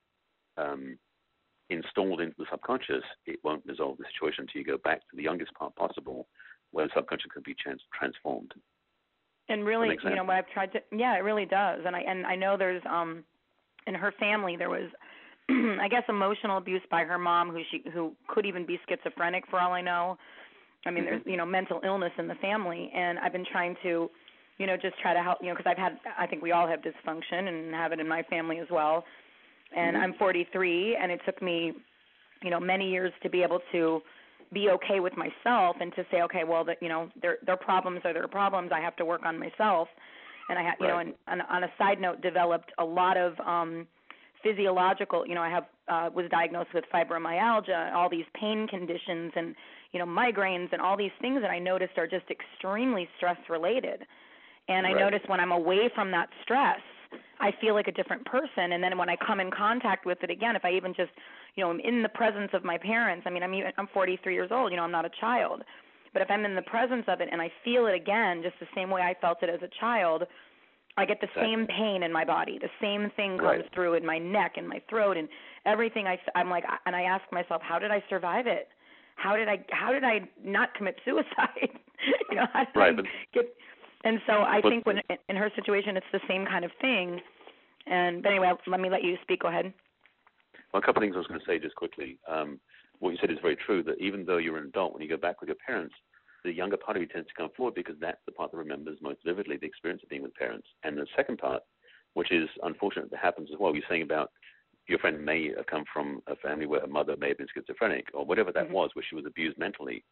installed into the subconscious, it won't resolve the situation until you go back to the youngest part possible where the subconscious can be transformed. And really, what I've tried to, it really does. And I know there's, in her family, there was, I guess, emotional abuse by her mom, who could even be schizophrenic for all I know. I mean, there's, mental illness in the family, and I've been trying to, just try to help, because I think we all have dysfunction and have it in my family as well. And I'm 43, and it took me, many years to be able to be okay with myself and to say, okay, well, their problems are their problems. I have to work on myself. And I and on a side note, developed a lot of physiological, I was diagnosed with fibromyalgia, all these pain conditions and, migraines and all these things that I noticed are just extremely stress-related. And I noticed when I'm away from that stress, I feel like a different person. And then when I come in contact with it again, if I even just, I'm in the presence of my parents, I mean, I'm 43 years old, I'm not a child. But if I'm in the presence of it and I feel it again, just the same way I felt it as a child, I get the same pain in my body. The same thing comes through in my neck and my throat and everything. I'm like, and I ask myself, how did I survive it? How did I not commit suicide? How did I get? And so I think when in her situation, it's the same kind of thing. But anyway, let me let you speak. Go ahead. Well, a couple of things I was going to say just quickly. What you said is very true, that even though you're an adult, when you go back with your parents, the younger part of you tends to come forward because that's the part that remembers most vividly the experience of being with parents. And the second part, which is unfortunate that happens as well, you're saying about your friend may have come from a family where her mother may have been schizophrenic or whatever that was, where she was abused mentally.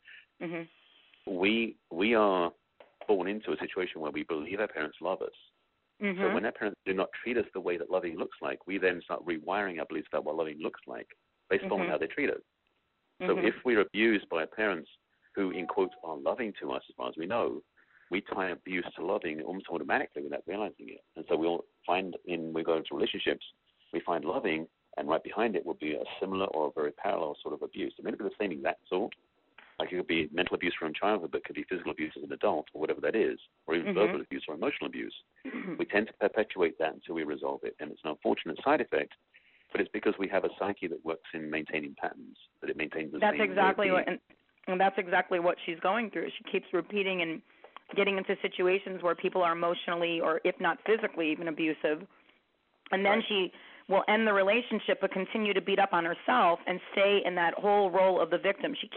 We are born into a situation where we believe our parents love us. So when our parents do not treat us the way that loving looks like, we then start rewiring our beliefs about what loving looks like based on how they treat us. So if we're abused by our parents who, in quotes, are loving to us as far as we know, we tie abuse to loving almost automatically without realizing it. And so we'll find we go into relationships, we find loving, and right behind it will be a similar or a very parallel sort of abuse. It may not be the same exact sort. Like it could be mental abuse from childhood, but it could be physical abuse as an adult or whatever that is, or even verbal abuse or emotional abuse. We tend to perpetuate that until we resolve it, and it's an unfortunate side effect, but it's because we have a psyche that works in maintaining patterns, that it maintains the same. That's exactly what, and that's exactly what she's going through. She keeps repeating and getting into situations where people are emotionally or if not physically even abusive, and then she will end the relationship but continue to beat up on herself and stay in that whole role of the victim. She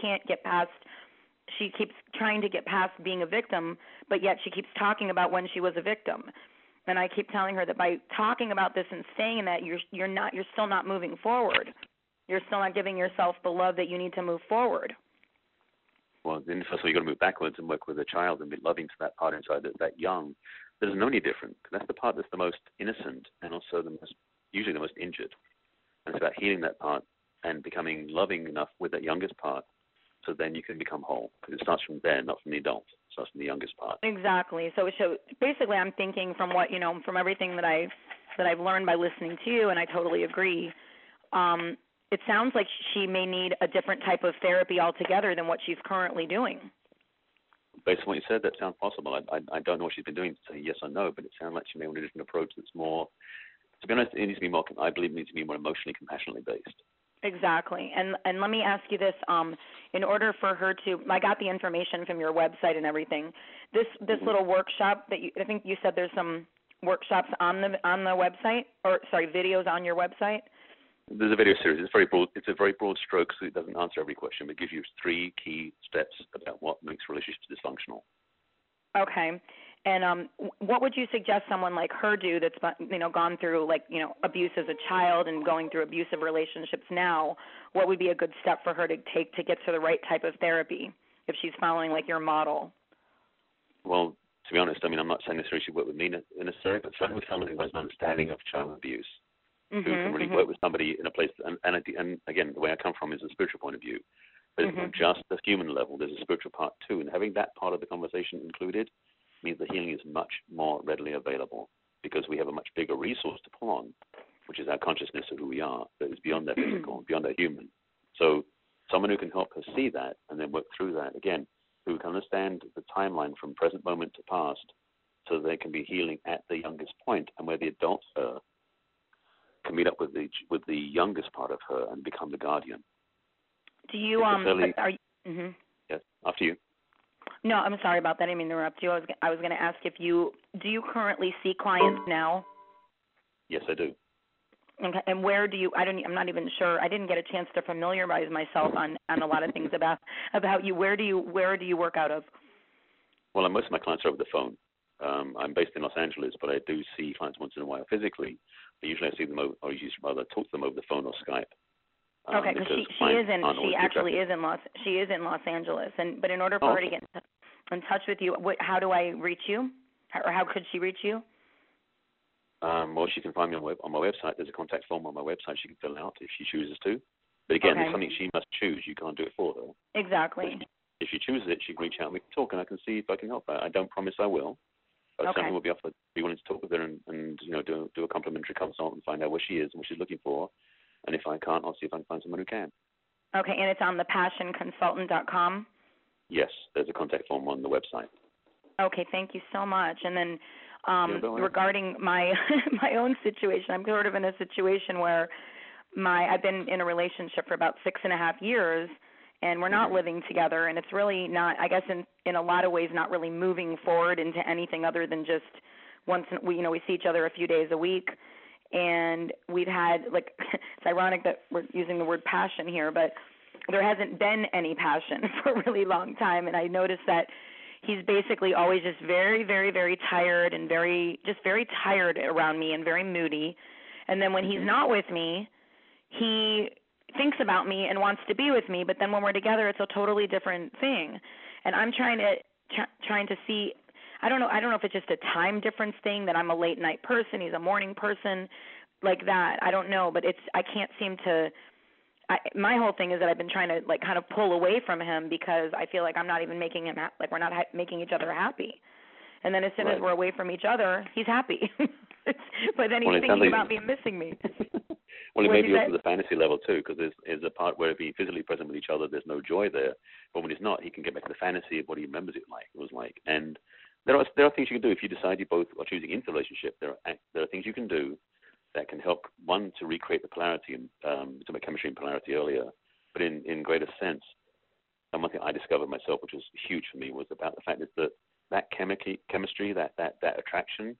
keeps trying to get past being a victim, but yet she keeps talking about when she was a victim. And I keep telling her that by talking about this and staying in that, you're still not moving forward. You're still not giving yourself the love that you need to move forward. Well, then first of all, you've got to move backwards and work with a child and be loving to that part inside that young that doesn't know any different. That's the part that's the most innocent and also usually the most injured. And it's about healing that part and becoming loving enough with that youngest part so then you can become whole. Because it starts from there, not from the adult. It starts from the youngest part. Exactly. So basically I'm thinking from what, from everything that I've learned by listening to you, and I totally agree, it sounds like she may need a different type of therapy altogether than what she's currently doing. Based on what you said, that sounds possible. I don't know what she's been doing to say yes or no, but it sounds like she may want a different approach that's more, to be honest, it needs to be more, I believe it needs to be more emotionally, compassionately based. Exactly. And let me ask you this, in order for her to, I got the information from your website and everything, this little workshop that I think you said there's some workshops on the website, or sorry, videos on your website? There's a video series. It's a very broad stroke, so it doesn't answer every question, but it gives you 3 key steps about what makes relationships dysfunctional. Okay. And what would you suggest someone like her do that's gone through abuse as a child and going through abusive relationships now? What would be a good step for her to take to get to the right type of therapy if she's following your model? Well, to be honest, I'm not saying necessarily she work with me necessarily, but certainly with someone who has an understanding of child abuse, who can really work with somebody in a place, and again, the way I come from is a spiritual point of view. But it's not just the human level, there's a spiritual part too, and having that part of the conversation included means the healing is much more readily available because we have a much bigger resource to pull on, which is our consciousness of who we are, that is beyond our physical, beyond our human. So someone who can help her see that and then work through that, again, who can understand the timeline from present moment to past so they can be healing at the youngest point, and where the adult her can meet up with the youngest part of her and become the guardian. Do you Yes, after you. No, I'm sorry about that. I didn't mean to interrupt you. I was going to ask do you currently see clients now? Yes, I do. Okay, and where do you? I'm not even sure. I didn't get a chance to familiarize myself on a lot of things about you. Where do you work out of? Well, most of my clients are over the phone. I'm based in Los Angeles, but I do see clients once in a while physically. But usually I see them or rather talk to them over the phone or Skype. Okay, because she actually is in Los Angeles, but in order for her to get in touch with you, how do I reach you, or how could she reach you? Well, she can find me on my website. There's a contact form on my website she can fill out if she chooses to. But again, it's something she must choose. You can't do it for her. Exactly. If she chooses it, she can reach out and we can talk, and I can see if I can help her. I don't promise I will. But certainly will be willing to talk with her and do a complimentary consult and find out where she is and what she's looking for. And if I can't, I'll see if I can find someone who can. Okay, and it's on thepassionconsultant.com? Yes, there's a contact form on the website. Okay, thank you so much. And then regarding my my own situation, I'm sort of in a situation where I've been in a relationship for about 6.5 years, and we're not living together, and it's really not, I guess in a lot of ways, not really moving forward into anything other than just we see each other a few days a week, and we've had, like, it's ironic that we're using the word passion here, but there hasn't been any passion for a really long time, and I noticed that he's basically always just very, very, very tired and very tired around me and very moody, and then when he's not with me, he thinks about me and wants to be with me, but then when we're together, it's a totally different thing. And I'm trying to see. I don't know if it's just a time difference thing, that I'm a late night person, he's a morning person, like that. I don't know, but I can't seem to. My whole thing is that I've been trying to like kind of pull away from him because I feel like I'm not even making him we're not making each other happy. And then as soon as we're away from each other, he's happy. But then he's thinking about me and missing me. Well, it may be also the fantasy level too, because there's a part where if he's physically present with each other, there's no joy there. But when he's not, he can get back to the fantasy of what he remembers it was like. And there are things you can do if you decide you both are choosing into the relationship. There are things you can do that can help, one, to recreate the polarity, and we talked about chemistry and polarity earlier, but in greater sense. And one thing I discovered myself, which was huge for me, was about the fact that chemistry, that attraction,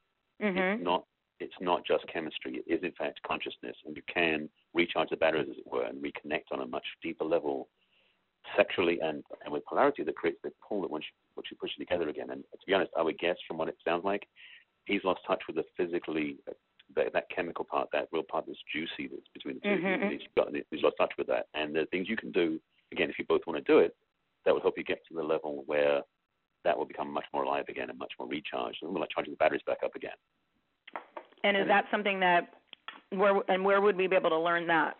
it's not just chemistry. It is, in fact, consciousness, and you can recharge the batteries, as it were, and reconnect on a much deeper level, sexually and with polarity, that creates the pull that once you push it together again. And to be honest, I would guess from what it sounds like, he's lost touch with the physically, that chemical part, that real part that's juicy that's between the two. He's lost touch with that. And there are things you can do, again, if you both want to do it, that will help you get to the level where that will become much more alive again and much more recharged, and like charging the batteries back up again. And is that something where would we be able to learn that?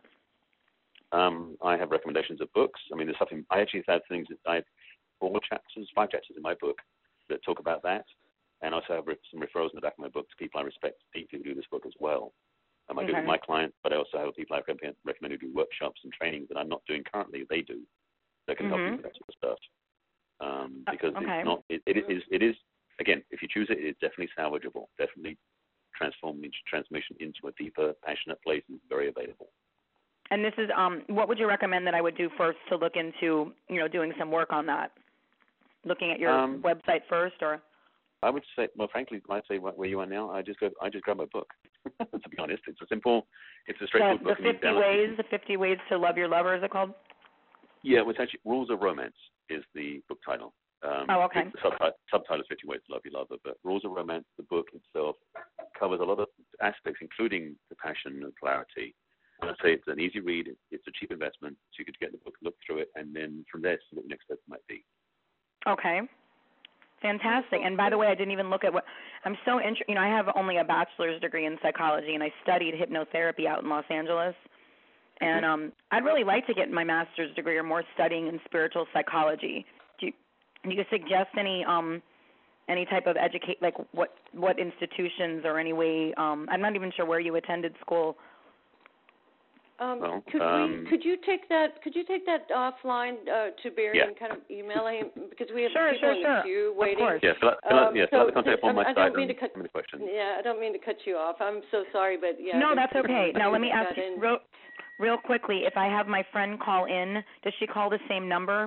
I have recommendations of books. I mean, there's something, I actually have things that I have 5 chapters in my book that talk about that. And I also have some referrals in the back of my book to people I respect deeply who do this book as well. I do it with my clients, but I also have people I recommend who do workshops and trainings that I'm not doing currently. They do. That can help you with that sort of stuff. Because it is, again, if you choose it, it's definitely salvageable. Definitely transformation into a deeper, passionate place is very available. And this is, what would you recommend that I would do first to look into, doing some work on that? Looking at your website first, or? I would say, well, frankly, I'd say where you are now, I just grab my book. To be honest, it's a straightforward book. The 50 Ways to Love Your Lover, is it called? Yeah, it's actually Rules of Romance is the book title. Okay. The subtitle is 50 Ways to Love Your Lover, but Rules of Romance, the book itself, covers a lot of aspects, including the passion and polarity. And I'd say it's an easy read. It's a cheap investment, so you could get the book, look through it, and then from there, see what the next step might be. Okay. Fantastic. And by the way, I didn't even look at what I'm so interested. I have only a bachelor's degree in psychology, and I studied hypnotherapy out in Los Angeles. And I'd really like to get my master's degree or more studying in spiritual psychology. Do you suggest any type of like what institutions or any way? I'm not even sure where you attended school. Could you take that offline to Barry and kind of email him, because we have people in the queue waiting. Of course. The contact form on my site. I don't mean to cut you off. I'm so sorry, but yeah. No, that's okay. Now let me ask you real quickly. If I have my friend call in, does she call the same number?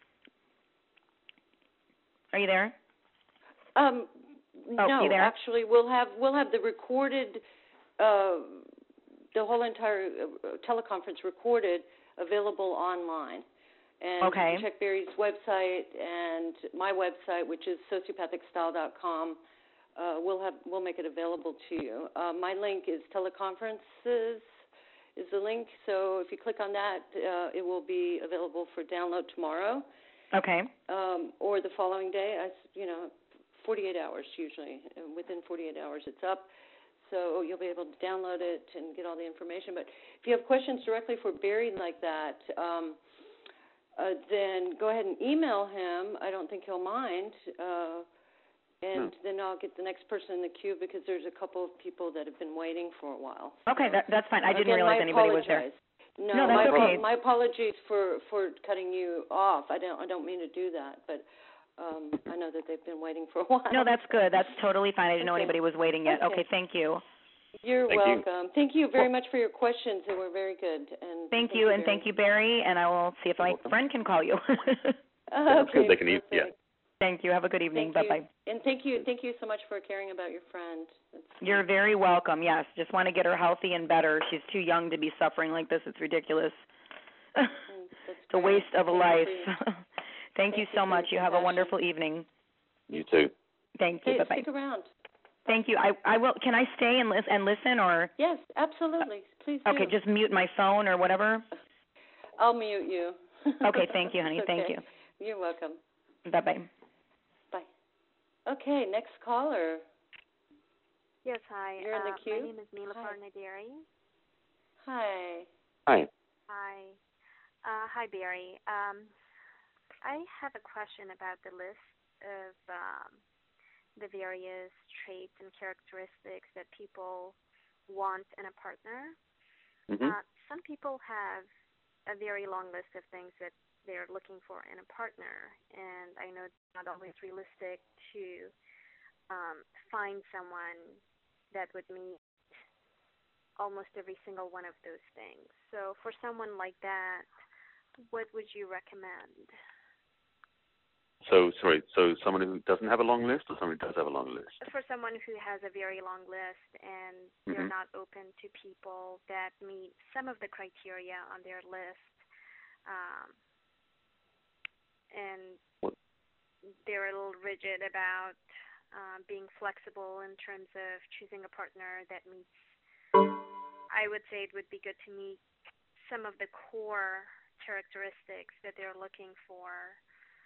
Are you there? No, you there? Actually, we'll have the recorded. The whole entire teleconference recorded, available online. And you can check Barry's website and my website, which is sociopathicstyle.com. We'll make it available to you. My link is teleconferences is the link. So if you click on that, it will be available for download tomorrow. Okay. Or the following day. 48 hours usually. Within 48 hours, it's up. So you'll be able to download it and get all the information. But if you have questions directly for Barry like that, then go ahead and email him. I don't think he'll mind. Then I'll get the next person in the queue, because there's a couple of people that have been waiting for a while. Okay, that's fine. I didn't realize anybody was there. No, that's okay. My apologies for cutting you off. I don't mean to do that, but I know that they've been waiting for a while. No, that's good. That's totally fine. I didn't know anybody was waiting yet. Okay, thank you. You're welcome. Thank you very much for your questions. They were very good. And thank you, and thank you, Barry. And I will see if my friend can call you. Okay. They can eat. Yeah. Thank you. Have a good evening. Bye-bye. And thank you so much for caring about your friend. You're very welcome. Yes, just want to get her healthy and better. She's too young to be suffering like this. It's ridiculous. It's a waste of a life. Thank you so much. You have a wonderful evening. You too. Thank you. Bye-bye. Stick around. Thank you. I will. Can I stay and listen, or? Yes, absolutely. Please do. Okay, just mute my phone or whatever. I'll mute you. Okay, thank you, honey. Thank you. You're welcome. Bye-bye. Bye. Okay, next caller. Yes, hi. You're in the queue. My name is Neelapar Naderi. Hi. Hi. Hi. Hi, Barry. I have a question about the list of the various traits and characteristics that people want in a partner. Mm-hmm. Some people have a very long list of things that they're looking for in a partner, and I know it's not always realistic to find someone that would meet almost every single one of those things. So for someone like that, what would you recommend? So someone who doesn't have a long list, or someone who does have a long list? For someone who has a very long list and they're not open to people that meet some of the criteria on their list, and they're a little rigid about being flexible in terms of choosing a partner that meets, I would say it would be good to meet some of the core characteristics that they're looking for.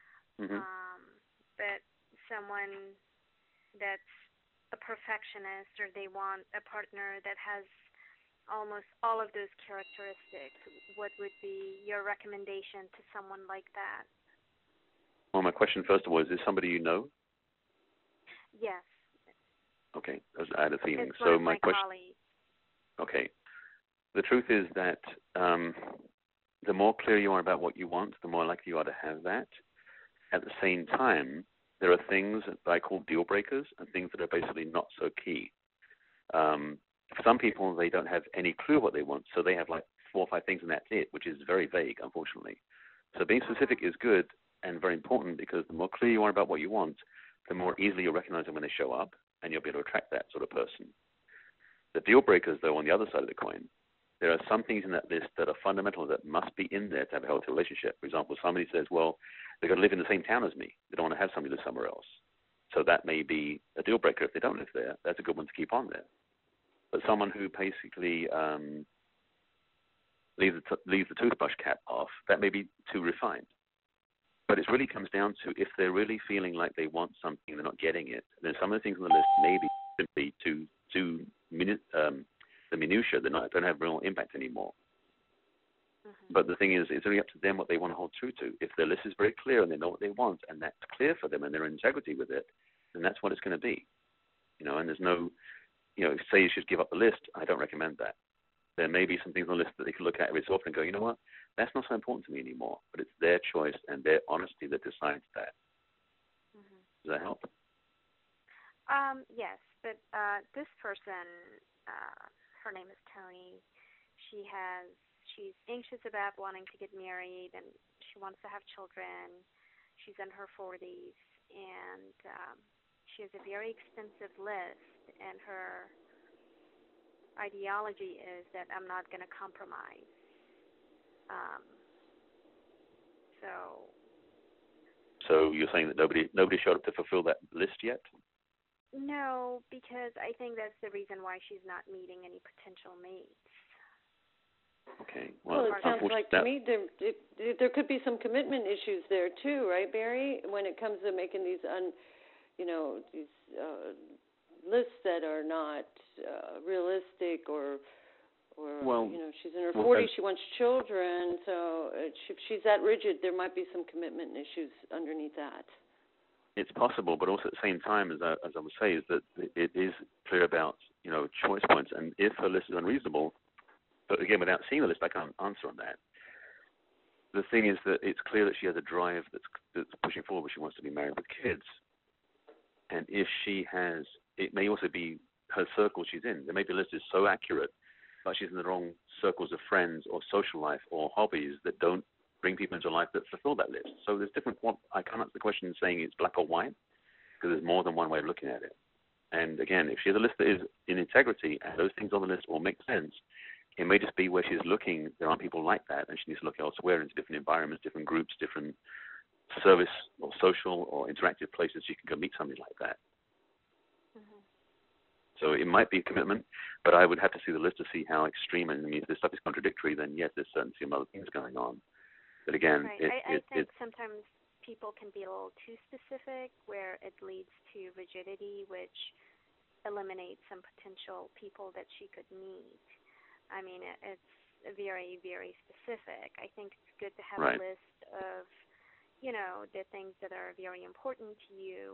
But someone that's a perfectionist, or they want a partner that has almost all of those characteristics, what would be your recommendation to someone like that? Well, my question first of all, is this somebody you know? Yes. Okay, I had a feeling. It's one of my question. Colleagues. Okay. The truth is that the more clear you are about what you want, the more likely you are to have that. At the same time, there are things that I call deal breakers and things that are basically not so key. For some people, they don't have any clue what they want, so they have like 4 or 5 things and that's it, which is very vague, unfortunately. So being specific is good and very important, because the more clear you are about what you want, the more easily you'll recognize them when they show up, and you'll be able to attract that sort of person. The deal breakers, though, on the other side of the coin, there are some things in that list that are fundamental that must be in there to have a healthy relationship. For example, somebody says, well, they've got to live in the same town as me. They don't want to have somebody live somewhere else. So that may be a deal breaker if they don't live there. That's a good one to keep on there. But someone who basically leaves the toothbrush cap off, that may be too refined. But it really comes down to if they're really feeling like they want something, they're not getting it, then some of the things on the list may be simply the minutiae, they don't have real impact anymore. But the thing is, it's really up to them what they want to hold true to. If their list is very clear and they know what they want, and that's clear for them and they're in integrity with it, then that's what it's going to be. And there's no, say you should give up the list, I don't recommend that. There may be some things on the list that they can look at every so often and go, you know what, that's not so important to me anymore. But it's their choice and their honesty that decides that. Does that help? Yes, but this person, her name is Tony. She's anxious about wanting to get married, and she wants to have children. She's in her 40s, and she has a very extensive list, and her ideology is that I'm not going to compromise. So you're saying that nobody showed up to fulfill that list yet? No, because I think that's the reason why she's not meeting any potential mates. Okay. Well, it sounds like to me there could be some commitment issues there too, right, Barry? When it comes to making these lists that are not realistic, or she's in her 40s, she wants children, so if she's that rigid, there might be some commitment issues underneath that. It's possible, but also at the same time, as I would say, is that it is clear about choice points, and if her list is unreasonable, But again, without seeing the list, I can't answer on that. The thing is that it's clear that she has a drive that's pushing forward. She wants to be married with kids. And if she has, it may also be her circle she's in. There may be a list is so accurate, but she's in the wrong circles of friends or social life or hobbies that don't bring people into life that fulfill that list. So there's different, I can't answer the question saying it's black or white, because there's more than one way of looking at it. And again, if she has a list that is in integrity and those things on the list all make sense, it may just be where she's looking, there aren't people like that, and she needs to look elsewhere into different environments, different groups, different service or social or interactive places she can go meet somebody like that. Mm-hmm. So it might be a commitment, but I would have to see the list to see how extreme, and I mean, if this stuff is contradictory, then yes, there's certainly some other things going on. But again, right. I think sometimes people can be a little too specific, where it leads to rigidity, which eliminates some potential people that she could meet. I mean, it's very, very specific. I think it's good to have right. a list of, you know, the things that are very important to you,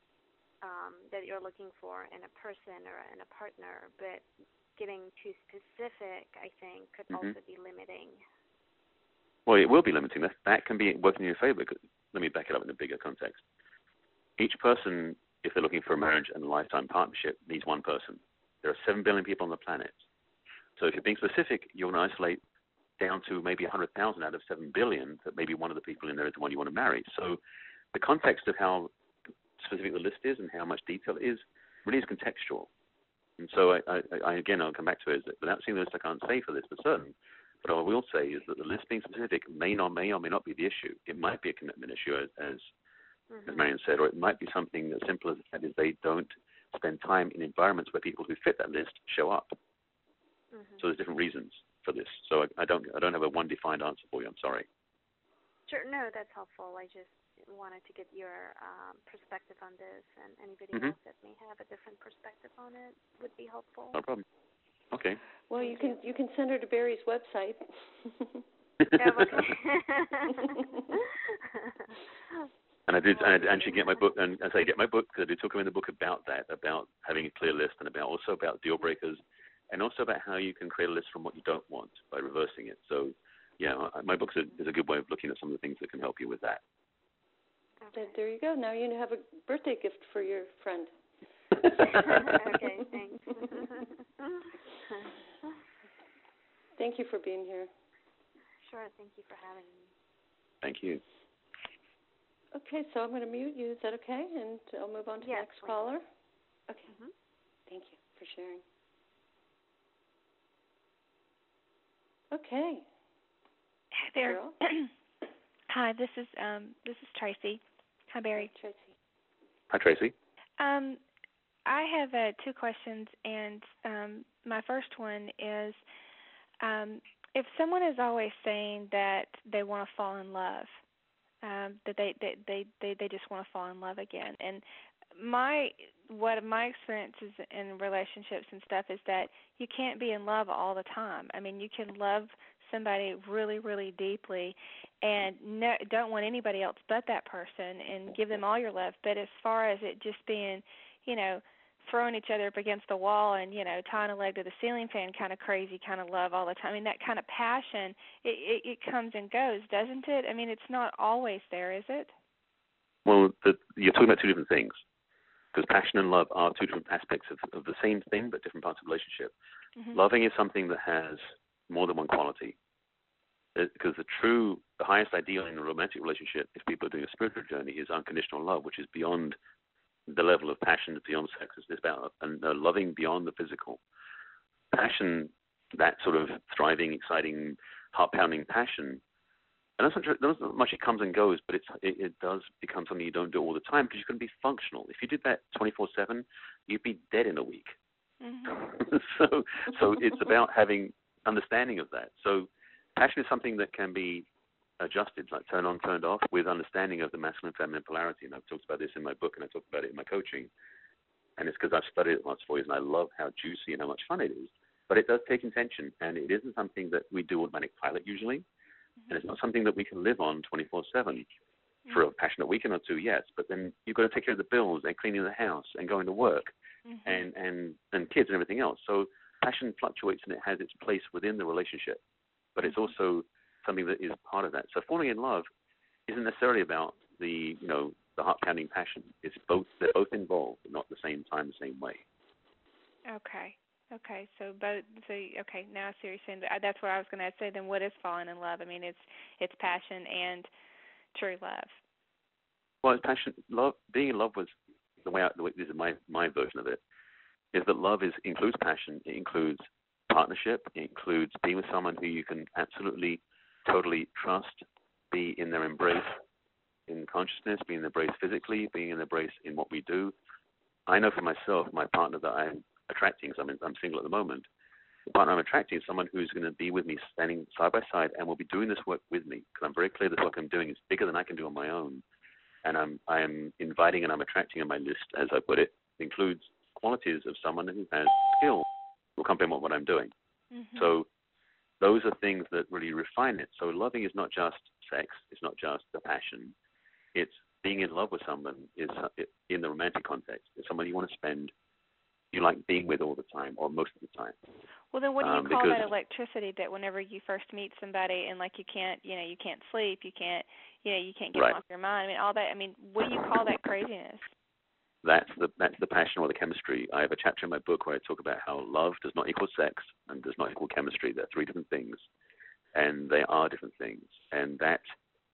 that you're looking for in a person or in a partner, but getting too specific, I think, could mm-hmm. also be limiting. Well, it will be limiting. That can be working in your favor. Let me back it up in a bigger context. Each person, if they're looking for a marriage and a lifetime partnership, needs one person. There are 7 billion people on the planet. So if you're being specific, you're going to isolate down to maybe 100,000 out of 7 billion, that maybe one of the people in there is the one you want to marry. So the context of how specific the list is and how much detail it is really is contextual. And so I again, I'll come back to it, is that without seeing the list, I can't say for this for certain. But what I will say is that the list being specific may or may not be the issue. It might be a commitment issue, as Marion said, or it might be something as simple as that is they don't spend time in environments where people who fit that list show up. So there's different reasons for this. So I don't have a one defined answer for you. I'm sorry. Sure, no, that's helpful. I just wanted to get your perspective on this, and anybody else that may have a different perspective on it would be helpful. No problem. Okay. Well, you can send her to Barry's website. And I did, and she get my book, and as I get my book, because I did talk in the book about that, about having a clear list, and also about deal breakers, and also about how you can create a list from what you don't want by reversing it. So, yeah, my book is a good way of looking at some of the things that can help you with that. Okay. There you go. Now you have a birthday gift for your friend. Okay, thanks. Thank you for being here. Sure, thank you for having me. Thank you. Okay, so I'm going to mute you. Is that okay? And I'll move on to the next caller. Okay. Thank you for sharing. Okay. Hi there. Hi, this is Tracy. Hi, Barry. Hi, Tracy. Hi, Tracy. I have 2 questions, and my first one is, if someone is always saying that they want to fall in love, that they just want to fall in love again, and what my experience is in relationships and stuff is that you can't be in love all the time. I mean, you can love somebody really, really deeply and don't want anybody else but that person and give them all your love. But as far as it just being, throwing each other up against the wall and, tying a leg to the ceiling fan kind of crazy kind of love all the time, I mean, that kind of passion, it comes and goes, doesn't it? I mean, it's not always there, is it? Well, you're talking about 2 different things. Because passion and love are 2 different aspects of the same thing, but different parts of the relationship. Loving is something that has more than one quality. Because the highest ideal in a romantic relationship, if people are doing a spiritual journey, is unconditional love, which is beyond the level of passion, beyond sex. It's about loving beyond the physical. Passion, that sort of thriving, exciting, heart-pounding passion, and that's not much. It comes and goes, but it does become something you don't do all the time because you're going to be functional. If you did that 24/7, you'd be dead in a week. So it's about having understanding of that. So passion is something that can be adjusted, like turned on, turned off, with understanding of the masculine and feminine polarity. And I've talked about this in my book, and I talked about it in my coaching. And it's because I've studied it lots for years, and I love how juicy and how much fun it is. But it does take intention, and it isn't something that we do automatic pilot usually. And it's not something that we can live on 24/7. For a passionate weekend or 2, yes, but then you've got to take care of the bills and cleaning the house and going to work and kids and everything else. So passion fluctuates and it has its place within the relationship, but it's also something that is part of that. So falling in love isn't necessarily about the heart-pounding passion. It's both. They're both involved, but not at the same time, the same way. Okay. So both. So okay. Now I see what you're saying. That's what I was going to say. Then what is falling in love? I mean, it's passion and true love. Well, it's passion. Love. Being in love was the way. This is my version of it. Is that love includes passion. It includes partnership. It includes being with someone who you can absolutely, totally trust. Be in their embrace in consciousness, being in their embrace physically, being in their embrace in what we do. I know for myself, my partner that I'm attracting, because I'm single at the moment, the partner I'm attracting is someone who's going to be with me, standing side by side, and will be doing this work with me, because I'm very clear this work I'm doing is bigger than I can do on my own. And I'm inviting and I'm attracting on my list, as I put it, includes qualities of someone who has skill, will complement what I'm doing. Mm-hmm. So those are things that really refine it. So loving is not just sex, it's not just the passion. It's being in love with someone is in the romantic context. It's someone you want to spend, you like being with all the time or most of the time. Well, then what do you call that electricity that whenever you first meet somebody and like you can't sleep, you can't get them off your mind. I mean, all that. I mean, what do you call that craziness? That's the passion or the chemistry. I have a chapter in my book where I talk about how love does not equal sex and does not equal chemistry. They're three different things, and they are different things. And that's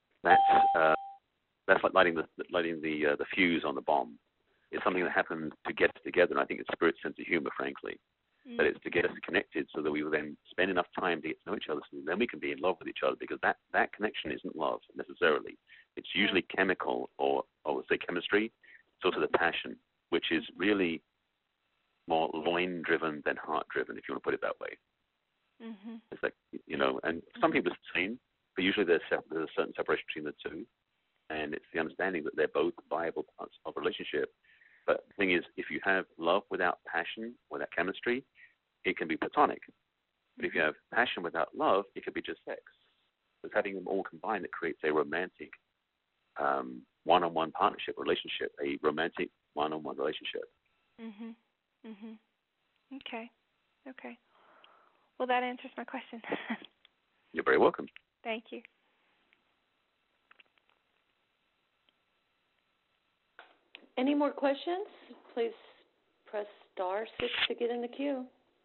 like lighting the fuse on the bomb. It's something that happens to get us together, and I think it's spirit's sense of humor, frankly. That it's to get us connected so that we will then spend enough time to get to know each other, so then we can be in love with each other, because that connection isn't love necessarily. It's usually chemical or say chemistry. It's also the passion, which is really more loin-driven than heart-driven, if you want to put it that way. Mm-hmm. It's like, and some people it's the same, but usually there's a certain separation between the two, and it's the understanding that they're both viable parts of a relationship. But the thing is, if you have love without passion, without chemistry, it can be platonic. But if you have passion without love, it could be just sex. It's having them all combined that creates a romantic one-on-one partnership, relationship, a romantic one-on-one relationship. Mhm. Mhm. Okay. Well, that answers my question. You're very welcome. Thank you. Any more questions? Please press *6 to get in the queue.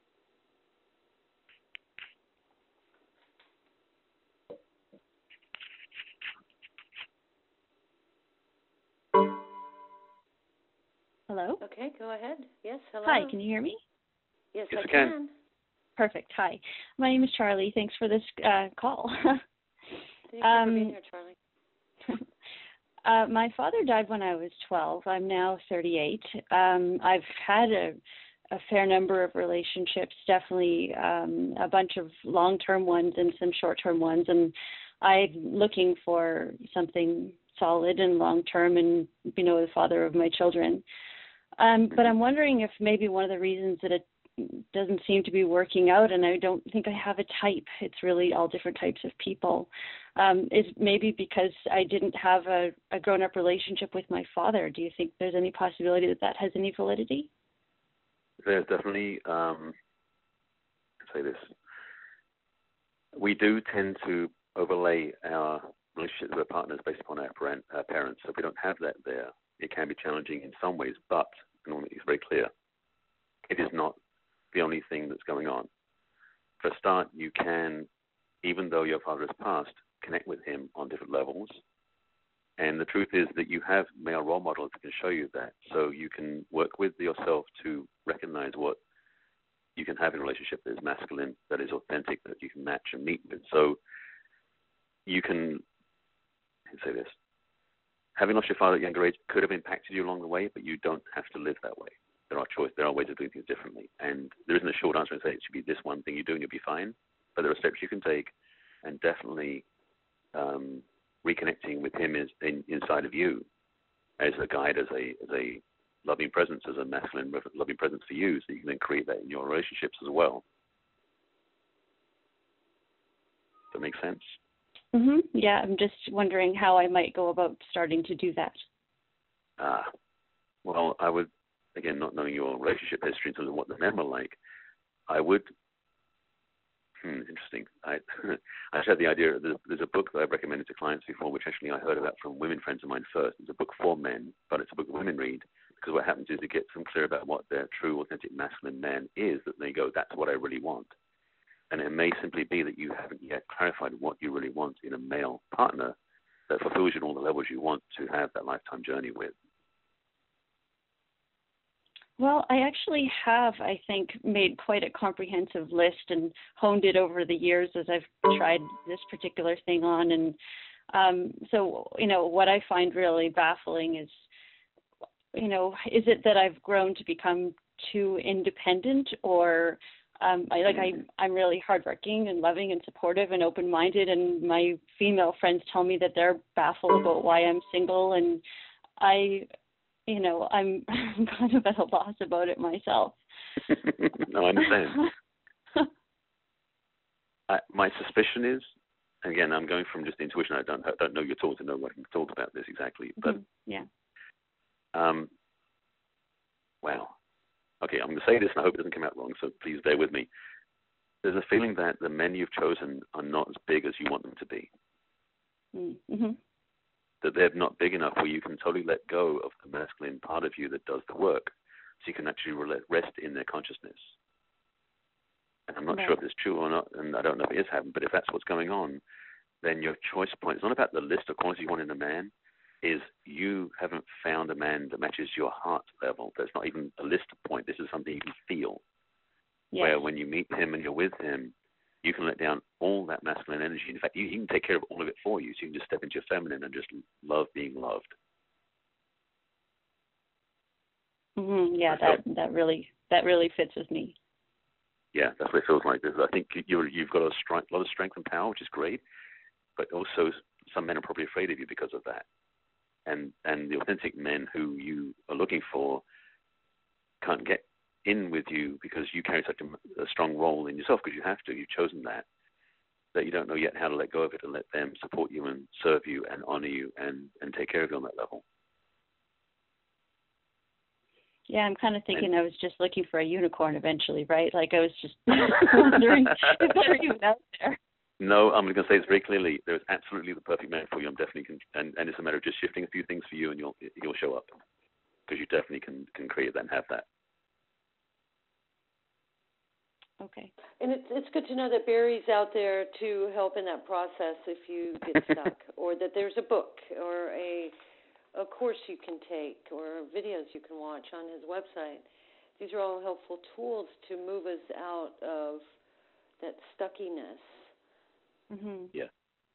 Hello? Okay, go ahead. Yes, hello. Hi, can you hear me? Yes, I can. Perfect. Hi. My name is Charlie. Thanks for this call. Thanks for being here, Charlie. My father died when I was 12. I'm now 38. I've had a fair number of relationships, definitely a bunch of long-term ones and some short-term ones, and I'm looking for something solid and long-term and, the father of my children. But I'm wondering if maybe one of the reasons that it doesn't seem to be working out, and I don't think I have a type, it's really all different types of people, is maybe because I didn't have a grown-up relationship with my father. Do you think there's any possibility that has any validity? There's definitely, say this, we do tend to overlay our relationship with our partners based upon our parents. So if we don't have that there, it can be challenging in some ways, but it's very clear, it is not the only thing that's going on. For a start, you can, even though your father has passed, connect with him on different levels. And the truth is that you have male role models that can show you that. So you can work with yourself to recognize what you can have in a relationship that is masculine, that is authentic, that you can match and meet with. So you can say this. Having lost your father at a younger age could have impacted you along the way, but you don't have to live that way. There are ways of doing things differently. And there isn't a short answer and say it should be this one thing you do and you'll be fine. But there are steps you can take, and definitely reconnecting with him is inside of you as a guide, as a loving presence, as a masculine loving presence for you, so you can then create that in your relationships as well. Does that make sense? Mm-hmm. Yeah, I'm just wondering how I might go about starting to do that. Well, I would, again, not knowing your relationship history in terms of what the men were like, I would. Interesting. I actually had the idea. There's a book that I've recommended to clients before, which actually I heard about from women friends of mine first. It's a book for men, but it's a book that women read, because what happens is they get them clear about what their true, authentic masculine man is, that they go, that's what I really want. And it may simply be that you haven't yet clarified what you really want in a male partner that fulfills you on all the levels you want to have that lifetime journey with. Well, I actually have, I think, made quite a comprehensive list and honed it over the years as I've tried this particular thing on. And so, what I find really baffling is, is it that I've grown to become too independent, or I'm really hardworking and loving and supportive and open-minded, and my female friends tell me that they're baffled about why I'm single, and I'm kind of at a loss about it myself. No, I understand. My suspicion is, again, I'm going from just intuition. I don't know you at all to know what I can talk about this exactly, but yeah. Wow. Okay, I'm going to say this, and I hope it doesn't come out wrong, so please bear with me. There's a feeling that the men you've chosen are not as big as you want them to be. Mm-hmm. That they're not big enough where you can totally let go of the masculine part of you that does the work, so you can actually rest in their consciousness. And I'm not sure if it's true or not, and I don't know if it is happening, but if that's what's going on, then your choice point, it's not about the list of qualities you want in a man, is you haven't found a man that matches your heart level. There's not even a list point. This is something you can feel. Yes. Where when you meet him and you're with him, you can let down all that masculine energy. In fact, he can take care of all of it for you, so you can just step into your feminine and just love being loved. Mm-hmm. Yeah, that really fits with me. Yeah, that's what it feels like. I think you've got a lot of strength and power, which is great, but also some men are probably afraid of you because of that. And the authentic men who you are looking for can't get in with you because you carry such a strong role in yourself, because you have to. You've chosen that you don't know yet how to let go of it and let them support you and serve you and honor you and take care of you on that level. Yeah, I'm kind of thinking I was just looking for a unicorn eventually, right? Like I was just wondering if they're even out there. No, I'm going to say this very clearly. There's absolutely the perfect man for you. I'm definitely and it's a matter of just shifting a few things for you, and you'll show up, because you definitely can create that and have that. Okay. And it's good to know that Barry's out there to help in that process if you get stuck, or that there's a book or a course you can take or videos you can watch on his website. These are all helpful tools to move us out of that stuckiness. Mm-hmm. Yeah.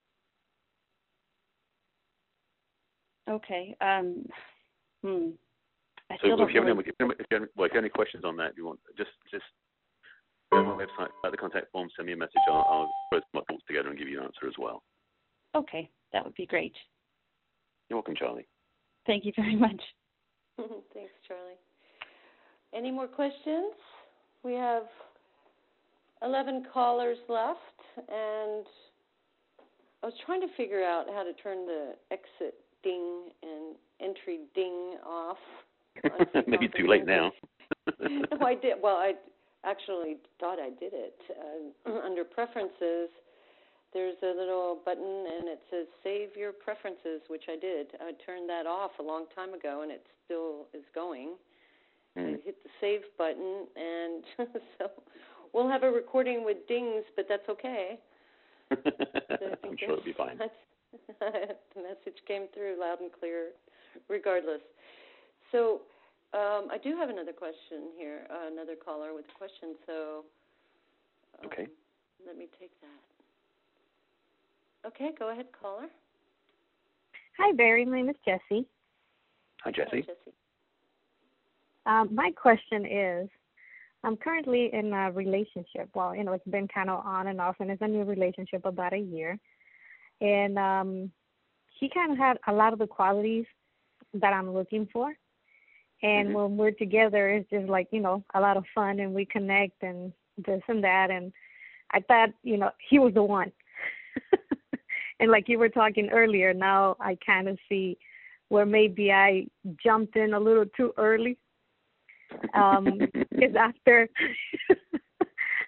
Okay. So if you have any questions on that, if you want, just go on my website, the contact form, send me a message. I'll put my thoughts together and give you an answer as well. Okay, that would be great. You're welcome, Charlie. Thank you very much. Thanks, Charlie. Any more questions? We have 11 callers left, and I was trying to figure out how to turn the exit ding and entry ding off. Maybe too late now. No, I did. Well, I actually thought I did it. Under preferences, there's a little button, and it says save your preferences, which I did. I turned that off a long time ago, and it still is going. I hit the save button, and so we'll have a recording with dings, but that's okay. I'm sure it'll be fine. The message came through loud and clear, regardless. So I do have another question here, another caller with a question. So okay, let me take that. Okay, go ahead, caller. Hi, Barry. My name is Jessie. Hi, Jessie. Hi, Jessie. My question is, I'm currently in a relationship. Well, it's been kind of on and off, and it's a new relationship, about a year. And he kind of had a lot of the qualities that I'm looking for. And when we're together, it's just like, a lot of fun, and we connect and this and that. And I thought, he was the one. And like you were talking earlier, now I kind of see where maybe I jumped in a little too early. Because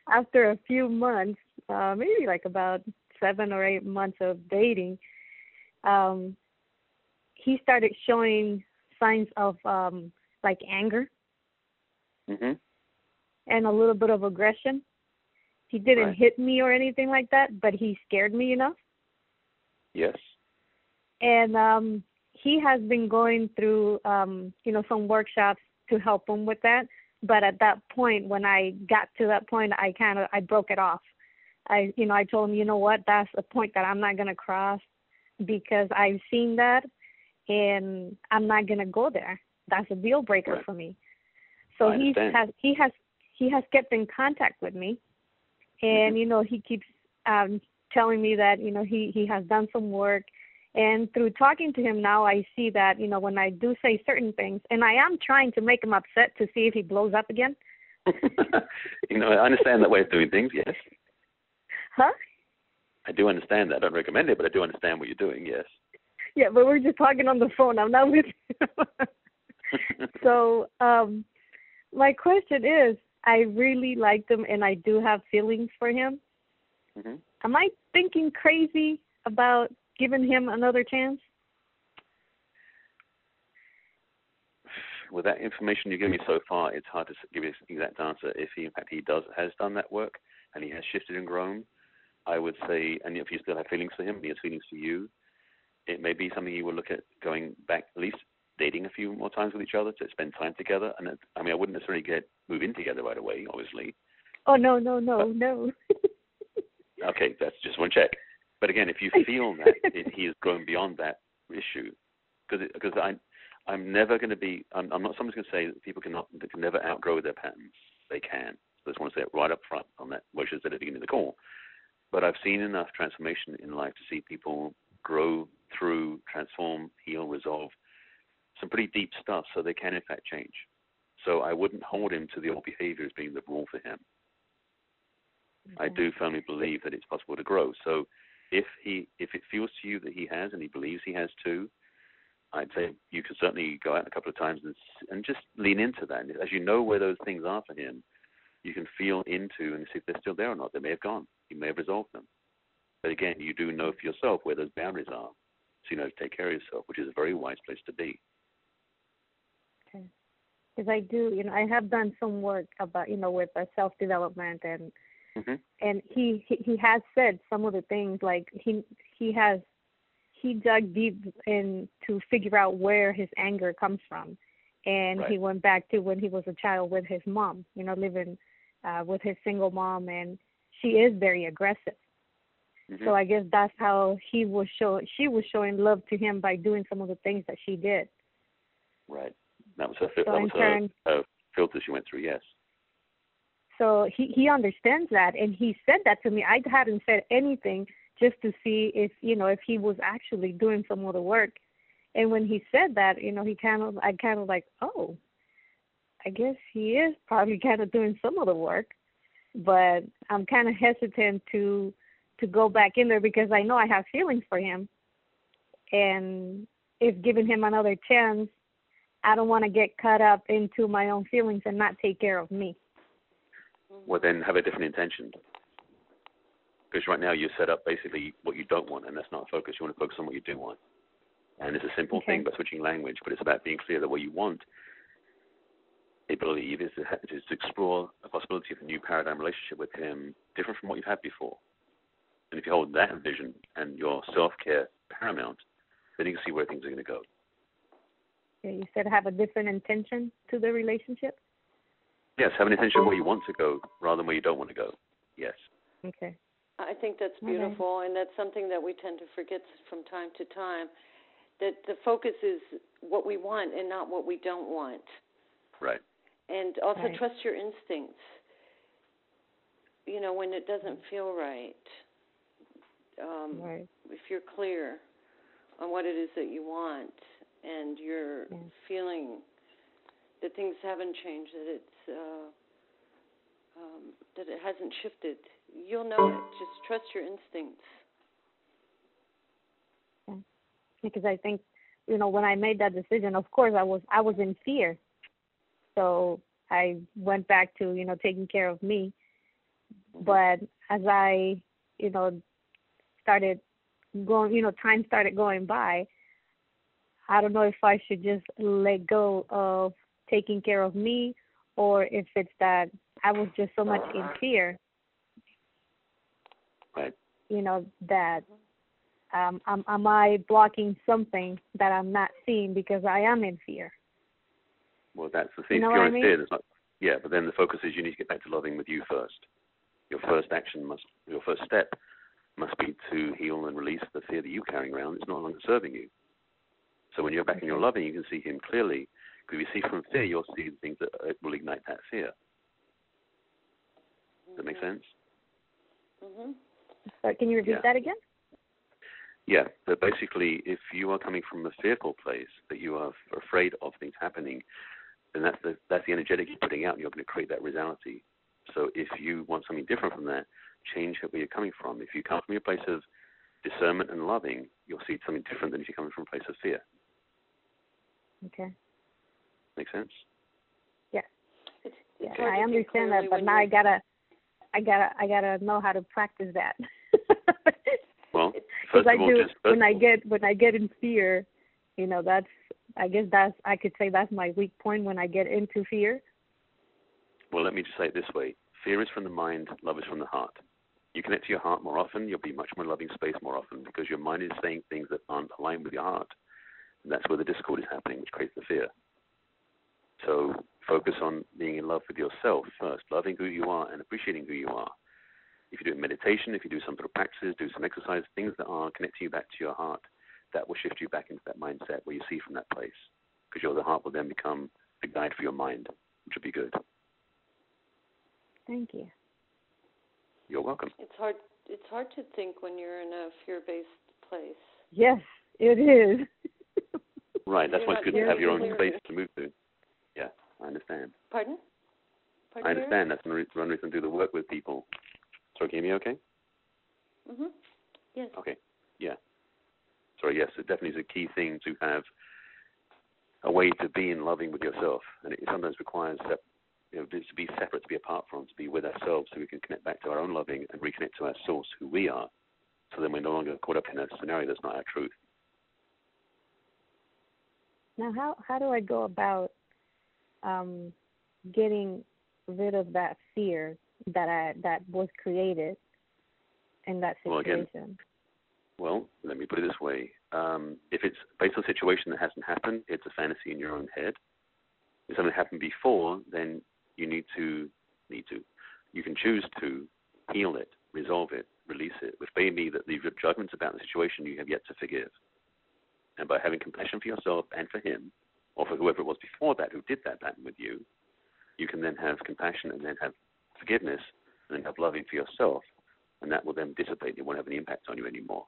after a few months, maybe like about 7 or 8 months of dating, he started showing signs of like anger and a little bit of aggression. He didn't hit me or anything like that, but he scared me enough. Yes. And he has been going through, some workshops to help him with that. But at that point, when I got to that point, I broke it off. I told him, you know what, that's a point that I'm not going to cross because I've seen that and I'm not going to go there. That's a deal breaker for me. So he has kept in contact with me. And, he keeps telling me that, he has done some work. And through talking to him now, I see that, when I do say certain things, and I am trying to make him upset to see if he blows up again. I understand that way of doing things, yes. Huh? I do understand that. I don't recommend it, but I do understand what you're doing, yes. Yeah, but we're just talking on the phone. I'm not with you. So my question is, I really liked him, and I do have feelings for him. Am I thinking crazy about giving him another chance? With that information you give me so far, it's hard to give you an exact answer. If he, in fact, has done that work and he has shifted and grown, I would say, and if you still have feelings for him and he has feelings for you, it may be something you will look at going back, at least dating a few more times with each other to spend time together. And I wouldn't necessarily move in together right away, obviously. Oh, no. Okay, that's just one check. But again, if you feel that he has grown beyond that issue, because I'm never going to be, I'm not someone's going to say that people can never outgrow their patterns. They can. So I just want to say it right up front on that, which is at the beginning of the call. But I've seen enough transformation in life to see people grow through, transform, heal, resolve some pretty deep stuff, so they can in fact change. So I wouldn't hold him to the old behavior as being the rule for him. I do firmly believe that it's possible to grow. So if it feels to you that he has, and he believes he has too, I'd say you can certainly go out a couple of times and just lean into that. And as you know where those things are for him, you can feel into and see if they're still there or not. They may have gone. You may have resolved them. But again, you do know for yourself where those boundaries are. So you know to take care of yourself, which is a very wise place to be. Okay. Because I do, I have done some work about, with self-development and he has said some of the things, like he dug deep in to figure out where his anger comes from. And he went back to when he was a child with his mom, living with his single mom, and she is very aggressive. So I guess that's how she was showing love to him, by doing some of the things that she did. Right. That was her filter she went through, yes. So he understands that, and he said that to me. I hadn't said anything, just to see if he was actually doing some of the work. And when he said that, I kind of like, oh, I guess he is probably kind of doing some of the work. But I'm kind of hesitant to go back in there, because I know I have feelings for him. And if giving him another chance, I don't want to get caught up into my own feelings and not take care of me. Well, then have a different intention. Because right now you're set up basically what you don't want, and that's not focus. You want to focus on what you do want. And it's a simple thing by switching language, but it's about being clear that what you want, I believe, is to explore a possibility of a new paradigm relationship with him, different from what you've had before. And if you hold that vision and your self-care paramount, then you can see where things are going to go. Yeah, you said have a different intention to the relationship? Yes, have an intention where you want to go rather than where you don't want to go. Yes. Okay. I think that's beautiful, and that's something that we tend to forget from time to time, that the focus is what we want and not what we don't want. Right. And also trust your instincts, when it doesn't feel right. If you're clear on what it is that you want and you're feeling that things haven't changed, that it's that it hasn't shifted, you'll know it. Just trust your instincts. Yeah. Because I think, when I made that decision, of course I was in fear. So I went back to, taking care of me. But as I, started going, time started going by, I don't know if I should just let go of taking care of me, or if it's that I was just so much in fear, right? That am I blocking something that I'm not seeing because I am in fear? Well, that's the thing. You know what I mean? Fear, yeah, but then the focus is you need to get back to loving with you first. Your first step must be to heal and release the fear that you're carrying around. It's no longer serving you. So when you're back in your loving, you can see him clearly. Because if you see from fear, you'll see the things that will ignite that fear. Does that make sense? Mm-hmm. So can you repeat that again? Yeah, but basically, if you are coming from a fearful place, that you are afraid of things happening, then that's the energetic you're putting out, and you're going to create that reality. So if you want something different from that, change where you're coming from. If you come from a place of discernment and loving, you'll see something different than if you're coming from a place of fear. Okay. Make sense? Yeah. It's I understand that, but now I gotta know how to practice that. Well, first of all, when I get in fear, I could say that's my weak point when I get into fear. Well, let me just say it this way. Fear is from the mind, love is from the heart. You connect to your heart more often, you'll be much more loving space more often, because your mind is saying things that aren't aligned with your heart. And that's where the discord is happening, which creates the fear. So focus on being in love with yourself first, loving who you are and appreciating who you are. If you do meditation, if you do some sort of practices, do some exercise, things that are connecting you back to your heart, that will shift you back into that mindset where you see from that place. Because the heart will then become the guide for your mind, which will be good. Thank you. You're welcome. It's hard to think when you're in a fear-based place. Yes, it is. Right, that's why it's good to have your own space to move to. Yeah, I understand. Pardon? I understand. That's one reason to do the work with people. So can you hear me okay? Mm-hmm. Yes. Okay, yeah. So yes, it definitely is a key thing to have a way to be in loving with yourself. And it sometimes requires to be separate, to be apart from, to be with ourselves so we can connect back to our own loving and reconnect to our source, who we are. So then we're no longer caught up in a scenario that's not our truth. Now, how do I go about getting rid of that fear that was created in that situation? Well, let me put it this way. If it's based on a situation that hasn't happened, it's a fantasy in your own head. If something happened before, then you can choose to heal it, resolve it, release it, which may be that the judgments about the situation you have yet to forgive. And by having compassion for yourself and for him, or for whoever it was before that who did that pattern with you, you can then have compassion and then have forgiveness and then have loving for yourself, and that will then dissipate. It won't have any impact on you anymore.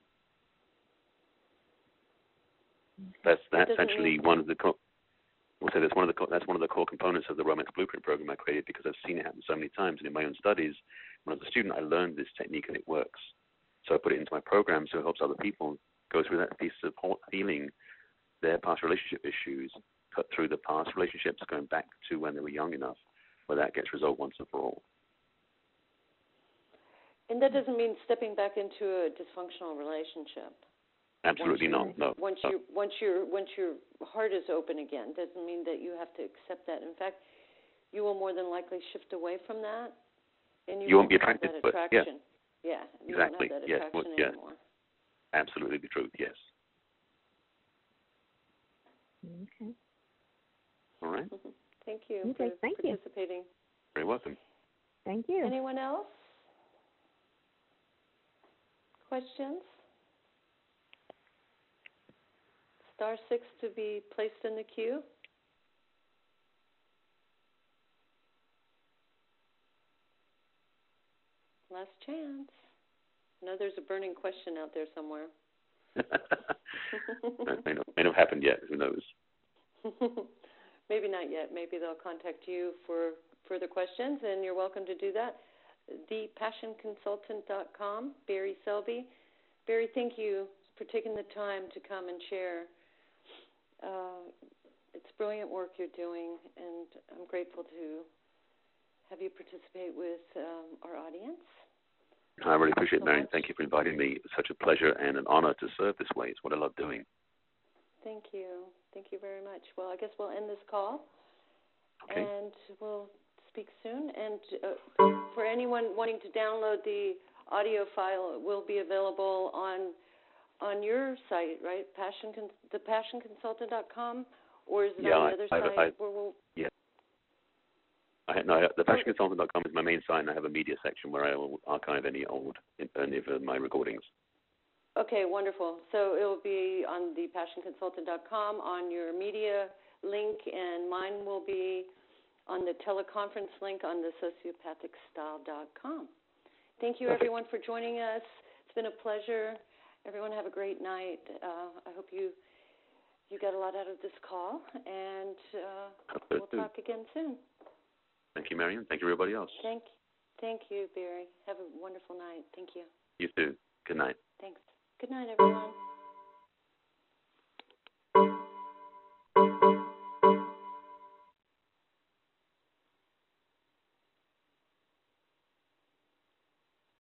That's actually one of the that's one of the core components of the Romance Blueprint program I created, because I've seen it happen so many times. And in my own studies, when I was a student, I learned this technique and it works. So I put it into my program so it helps other people go through that piece of healing their past relationship issues, cut through the past relationships going back to when they were young enough, where that gets resolved once and for all. And that doesn't mean stepping back into a dysfunctional relationship. Absolutely not. No. Once your heart is open again, doesn't mean that you have to accept that. In fact, you will more than likely shift away from that, and you won't be attracted to it. Yeah. You Exactly. won't have that attraction anymore. Absolutely the truth. Yes. Okay. All right. Thank you for participating. Very welcome. Thank you. Anyone else? Questions? *6 to be placed in the queue. Last chance. I know there's a burning question out there somewhere. That may not have happened yet. Who knows? Maybe not yet. Maybe they'll contact you for further questions, and you're welcome to do that. ThePassionConsultant.com, Barry Selby. Barry, thank you for taking the time to come and share. It's brilliant work you're doing, and I'm grateful to have you participate with our audience. I really appreciate it, Marion. Thank you for inviting me. It's such a pleasure and an honor to serve this way. It's what I love doing. Thank you. Thank you very much. Well, I guess we'll end this call, okay. And we'll speak soon. And for anyone wanting to download the audio file, it will be available on your site, right? thepassionconsultant.com, or is it on the other site? Yeah. Thepassionconsultant.com is my main site, and I have a media section where I will archive any of my recordings. Okay, wonderful. So it will be on thepassionconsultant.com on your media link, and mine will be on the teleconference link on the sociopathicstyle.com. Thank you, everyone, for joining us. It's been a pleasure. Everyone have a great night. I hope you got a lot out of this call, and we'll talk again soon. Thank you, Marion. Thank you, everybody else. Thank you, Barry. Have a wonderful night. Thank you. You too. Good night. Thanks. Good night, everyone.